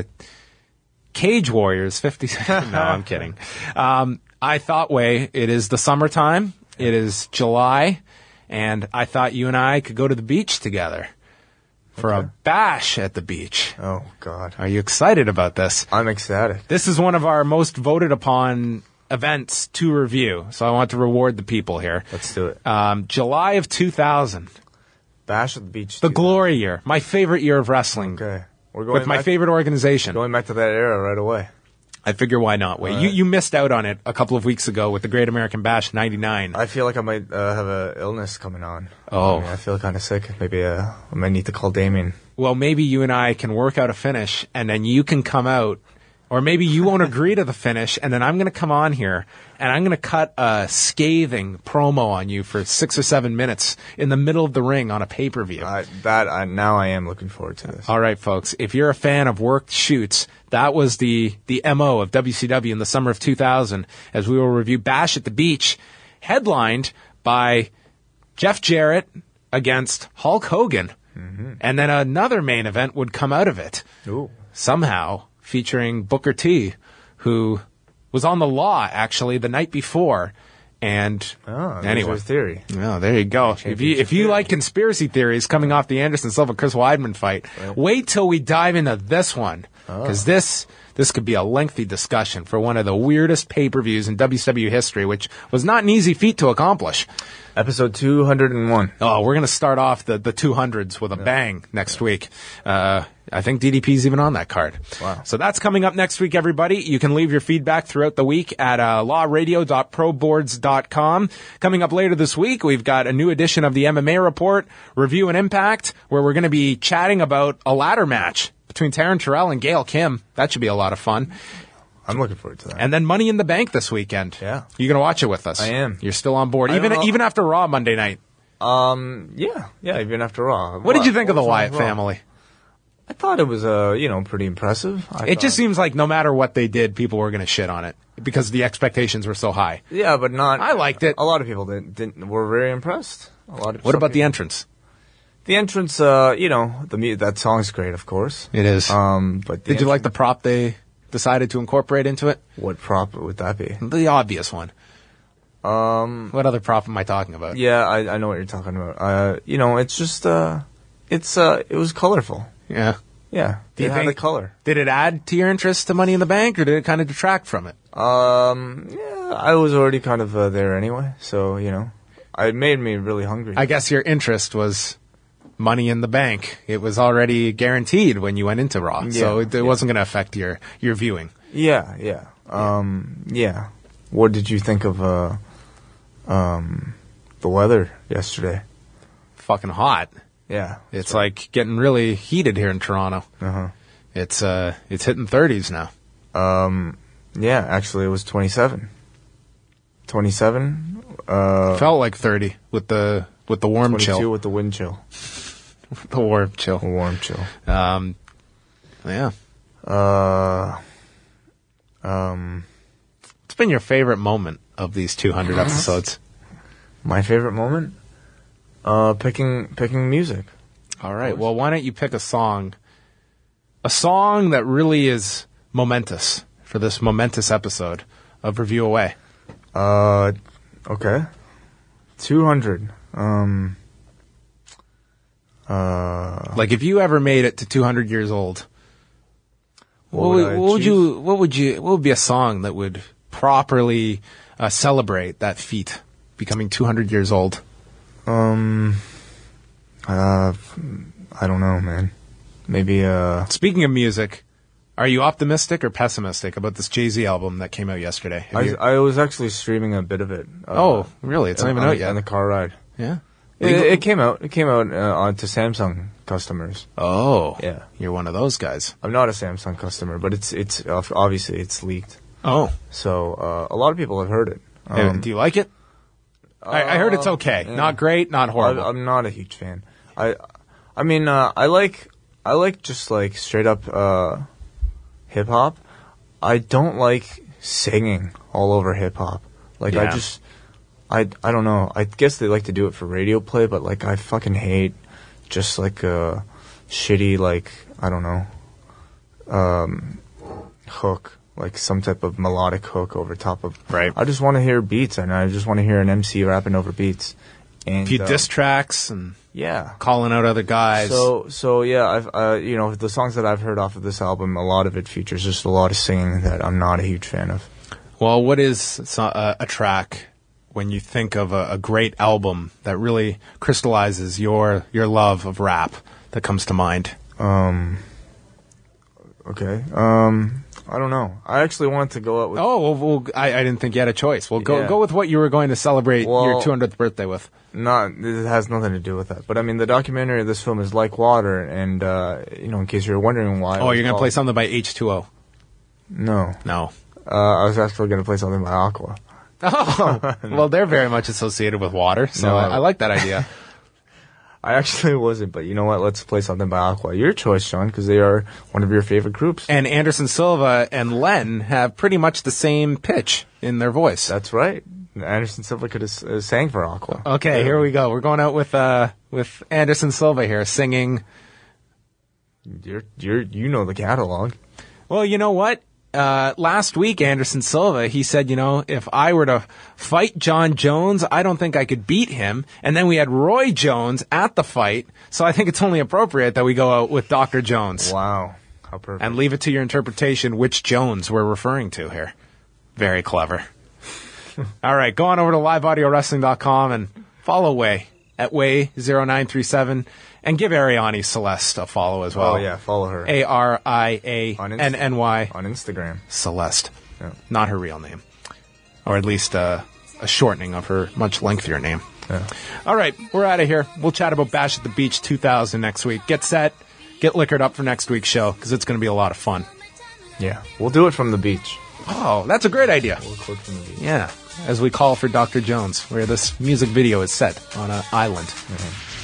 Cage Warriors fifty. No, I'm kidding. Um, I thought, Way, it is the summertime. It is July. And I thought you and I could go to the beach together for Okay. a bash at the beach. Oh, God. Are you excited about this? I'm ecstatic. This is one of our most voted upon events to review. So I want to reward the people here. Let's do it. Um, July of two thousand. Bash at the beach. The too. glory year. My favorite year of wrestling. Okay. We're going With my back, favorite organization. going back to that era right away. I figure why not? Wait, All you right. you missed out on it a couple of weeks ago with the Great American Bash ninety-nine. I feel like I might uh, have an illness coming on. Oh. I, mean, I feel kind of sick. Maybe uh, I might need to call Damien. Well, maybe you and I can work out a finish, and then you can come out, or maybe you won't agree to the finish, and then I'm going to come on here, and I'm going to cut a scathing promo on you for six or seven minutes in the middle of the ring on a pay-per-view. Uh, that I, now I am looking forward to this. All right, folks. If you're a fan of worked shoots, that was the the M O of W C W in the summer of two thousand, as we will review Bash at the Beach, headlined by Jeff Jarrett against Hulk Hogan. Mm-hmm. And then another main event would come out of it. Ooh. Somehow, featuring Booker T, who was on the Law, actually, the night before. And Oh, there's anyway. your theory. Oh, there you go. If you if you like conspiracy theories coming off the Anderson Silva Chris Weidman fight, Right. wait till we dive into this one because this this could be a lengthy discussion for one of the weirdest pay-per-views in W C W history, which was not an easy feat to accomplish. Episode two hundred one. Oh, we're going to start off the the two hundreds with a bang next week. Uh, I think D D P's even on that card. Wow. So that's coming up next week, everybody. You can leave your feedback throughout the week at uh, law radio dot pro boards dot com. Coming up later this week, we've got a new edition of the M M A Report, Review and Impact, where we're going to be chatting about a ladder match between Taryn Terrell and Gail Kim. That should be a lot of fun. I'm looking forward to that. And then Money in the Bank this weekend. Yeah. You going to watch it with us? I am. You're still on board, I even don't know. even after Raw Monday night. Um, yeah, yeah, even after Raw. What did you think of the what was Wyatt on Raw? family? I thought it was, uh, you know, pretty impressive. I It thought- just seems like no matter what they did, people were going to shit on it because the expectations were so high. Yeah, but not. I liked it. A lot of people didn't, didn't were very impressed. A lot of. What some about the people- entrance? The entrance? Uh, you know, the mu- that song's great, of course. It is. Um, but the Did you like the prop they decided to incorporate into it? What prop would that be? The obvious one. Um, What other prop am I talking about? yeah, I, I know what you're talking about. Uh, you know, it's just uh, it's uh, it was colorful. Yeah. Yeah, Do you it had think a color. Did it add to your interest to Money in the Bank, or did it kind of detract from it? Um, yeah, I was already kind of uh, there anyway, so you know, it made me really hungry. I guess your interest was Money in the Bank. It was already guaranteed when you went into Raw, so Yeah, it, it wasn't going to affect your, your viewing. Yeah, yeah, um, yeah. What did you think of uh, um, the weather yesterday? Fucking hot. Yeah, It's like getting really heated here in Toronto. uh huh. It's uh, it's hitting thirties now. Um, yeah, actually, it was twenty-seven. twenty-seven. Uh, Felt like thirty with the with the warm twenty-two chill. with the wind chill. The warm chill. The warm chill. Um, yeah. Uh, um, What's been your favorite moment of these two hundred episodes? my favorite moment. Uh, picking picking music. All right. Well, why don't you pick a song, a song that really is momentous for this momentous episode of Review Away. Uh, okay. two hundred. Um, uh, Like if you ever made it to two hundred years old, What what, would would, I what would choose? you, what would you, what would be a song that would properly uh, celebrate that feat, becoming two hundred years old? um, uh, I don't know, man. Maybe, uh, Speaking of music, are you optimistic or pessimistic about this Jay-Z album that came out yesterday? Have I, you- I was actually streaming a bit of it. Uh, oh, really? It's not even on, out yet. On the car ride. Yeah. It, it came out. It came out uh, on to Samsung customers. Oh, Yeah. You're one of those guys. I'm not a Samsung customer, but it's it's uh, obviously it's leaked. Oh, So uh, a lot of people have heard it. Uh, Um, do you like it? I, I heard it's okay. yeah. Not great, not horrible. I, I'm not a huge fan. I, I mean, uh, I like, I like just like straight up uh, hip hop. I don't like singing all over hip hop. Like I Yeah. just, I, I don't know. I guess they like to do it for radio play, but like I fucking hate just like a shitty like I don't know, um, hook. Like some type of melodic hook over top of. Right. I just want to hear beats, and I just want to hear an M C rapping over beats. And a few uh, diss tracks and yeah. calling out other guys. So so yeah, I've uh, you know the songs that I've heard off of this album, a lot of it features just a lot of singing that I'm not a huge fan of. well, what is so- uh, a track when you think of a, a great album that really crystallizes your your love of rap that comes to mind? Um. Okay. Um. I don't know. I actually wanted to go out with. Oh, well, well I, I didn't think you had a choice. Well, go Yeah. go with what you were going to celebrate Well- your two hundredth birthday with. Not. It has nothing to do with that. But I mean, the documentary of this film is Like Water, and uh, you know, in case you're wondering why. it Oh, was you're going to play called- something by H two O. No. No. Uh, I was actually going to play something by Aqua. Oh, well, they're very much associated with water, so No. I, I like that idea. I actually wasn't, but you know what? Let's play something by Aqua. Your choice, Sean, because they are one of your favorite groups. And Anderson Silva and Len have pretty much the same pitch in their voice. That's right. Anderson Silva could have uh, sang for Aqua. Okay, here we go. We're going out with uh with Anderson Silva here singing. You're you're you know the catalog. Well, you know what? Uh, last week, Anderson Silva, he said, you know, if I were to fight John Jones, I don't think I could beat him. And then we had Roy Jones at the fight, so I think it's only appropriate that we go out with Doctor Jones. Wow, how perfect! And leave it to your interpretation which Jones we're referring to here. Very clever. All right, go on over to live audio wrestling dot com and follow Way at Way zero nine three seven and give Ariani Celeste a follow as well. Oh yeah, follow her A R I A on Inst- N N Y on Instagram. Celeste. Yeah. Not her real name. Or at least uh, a shortening of her much lengthier name. Yeah. All right, we're out of here. We'll chat about Bash at the Beach two thousand next week. Get set, get liquored up for next week's show because it's going to be a lot of fun. Yeah, we'll do it from the beach. Oh, that's a great idea. We'll quote from the beach. Yeah, as we call for Doctor Jones, where this music video is set on an island. Mm-hmm.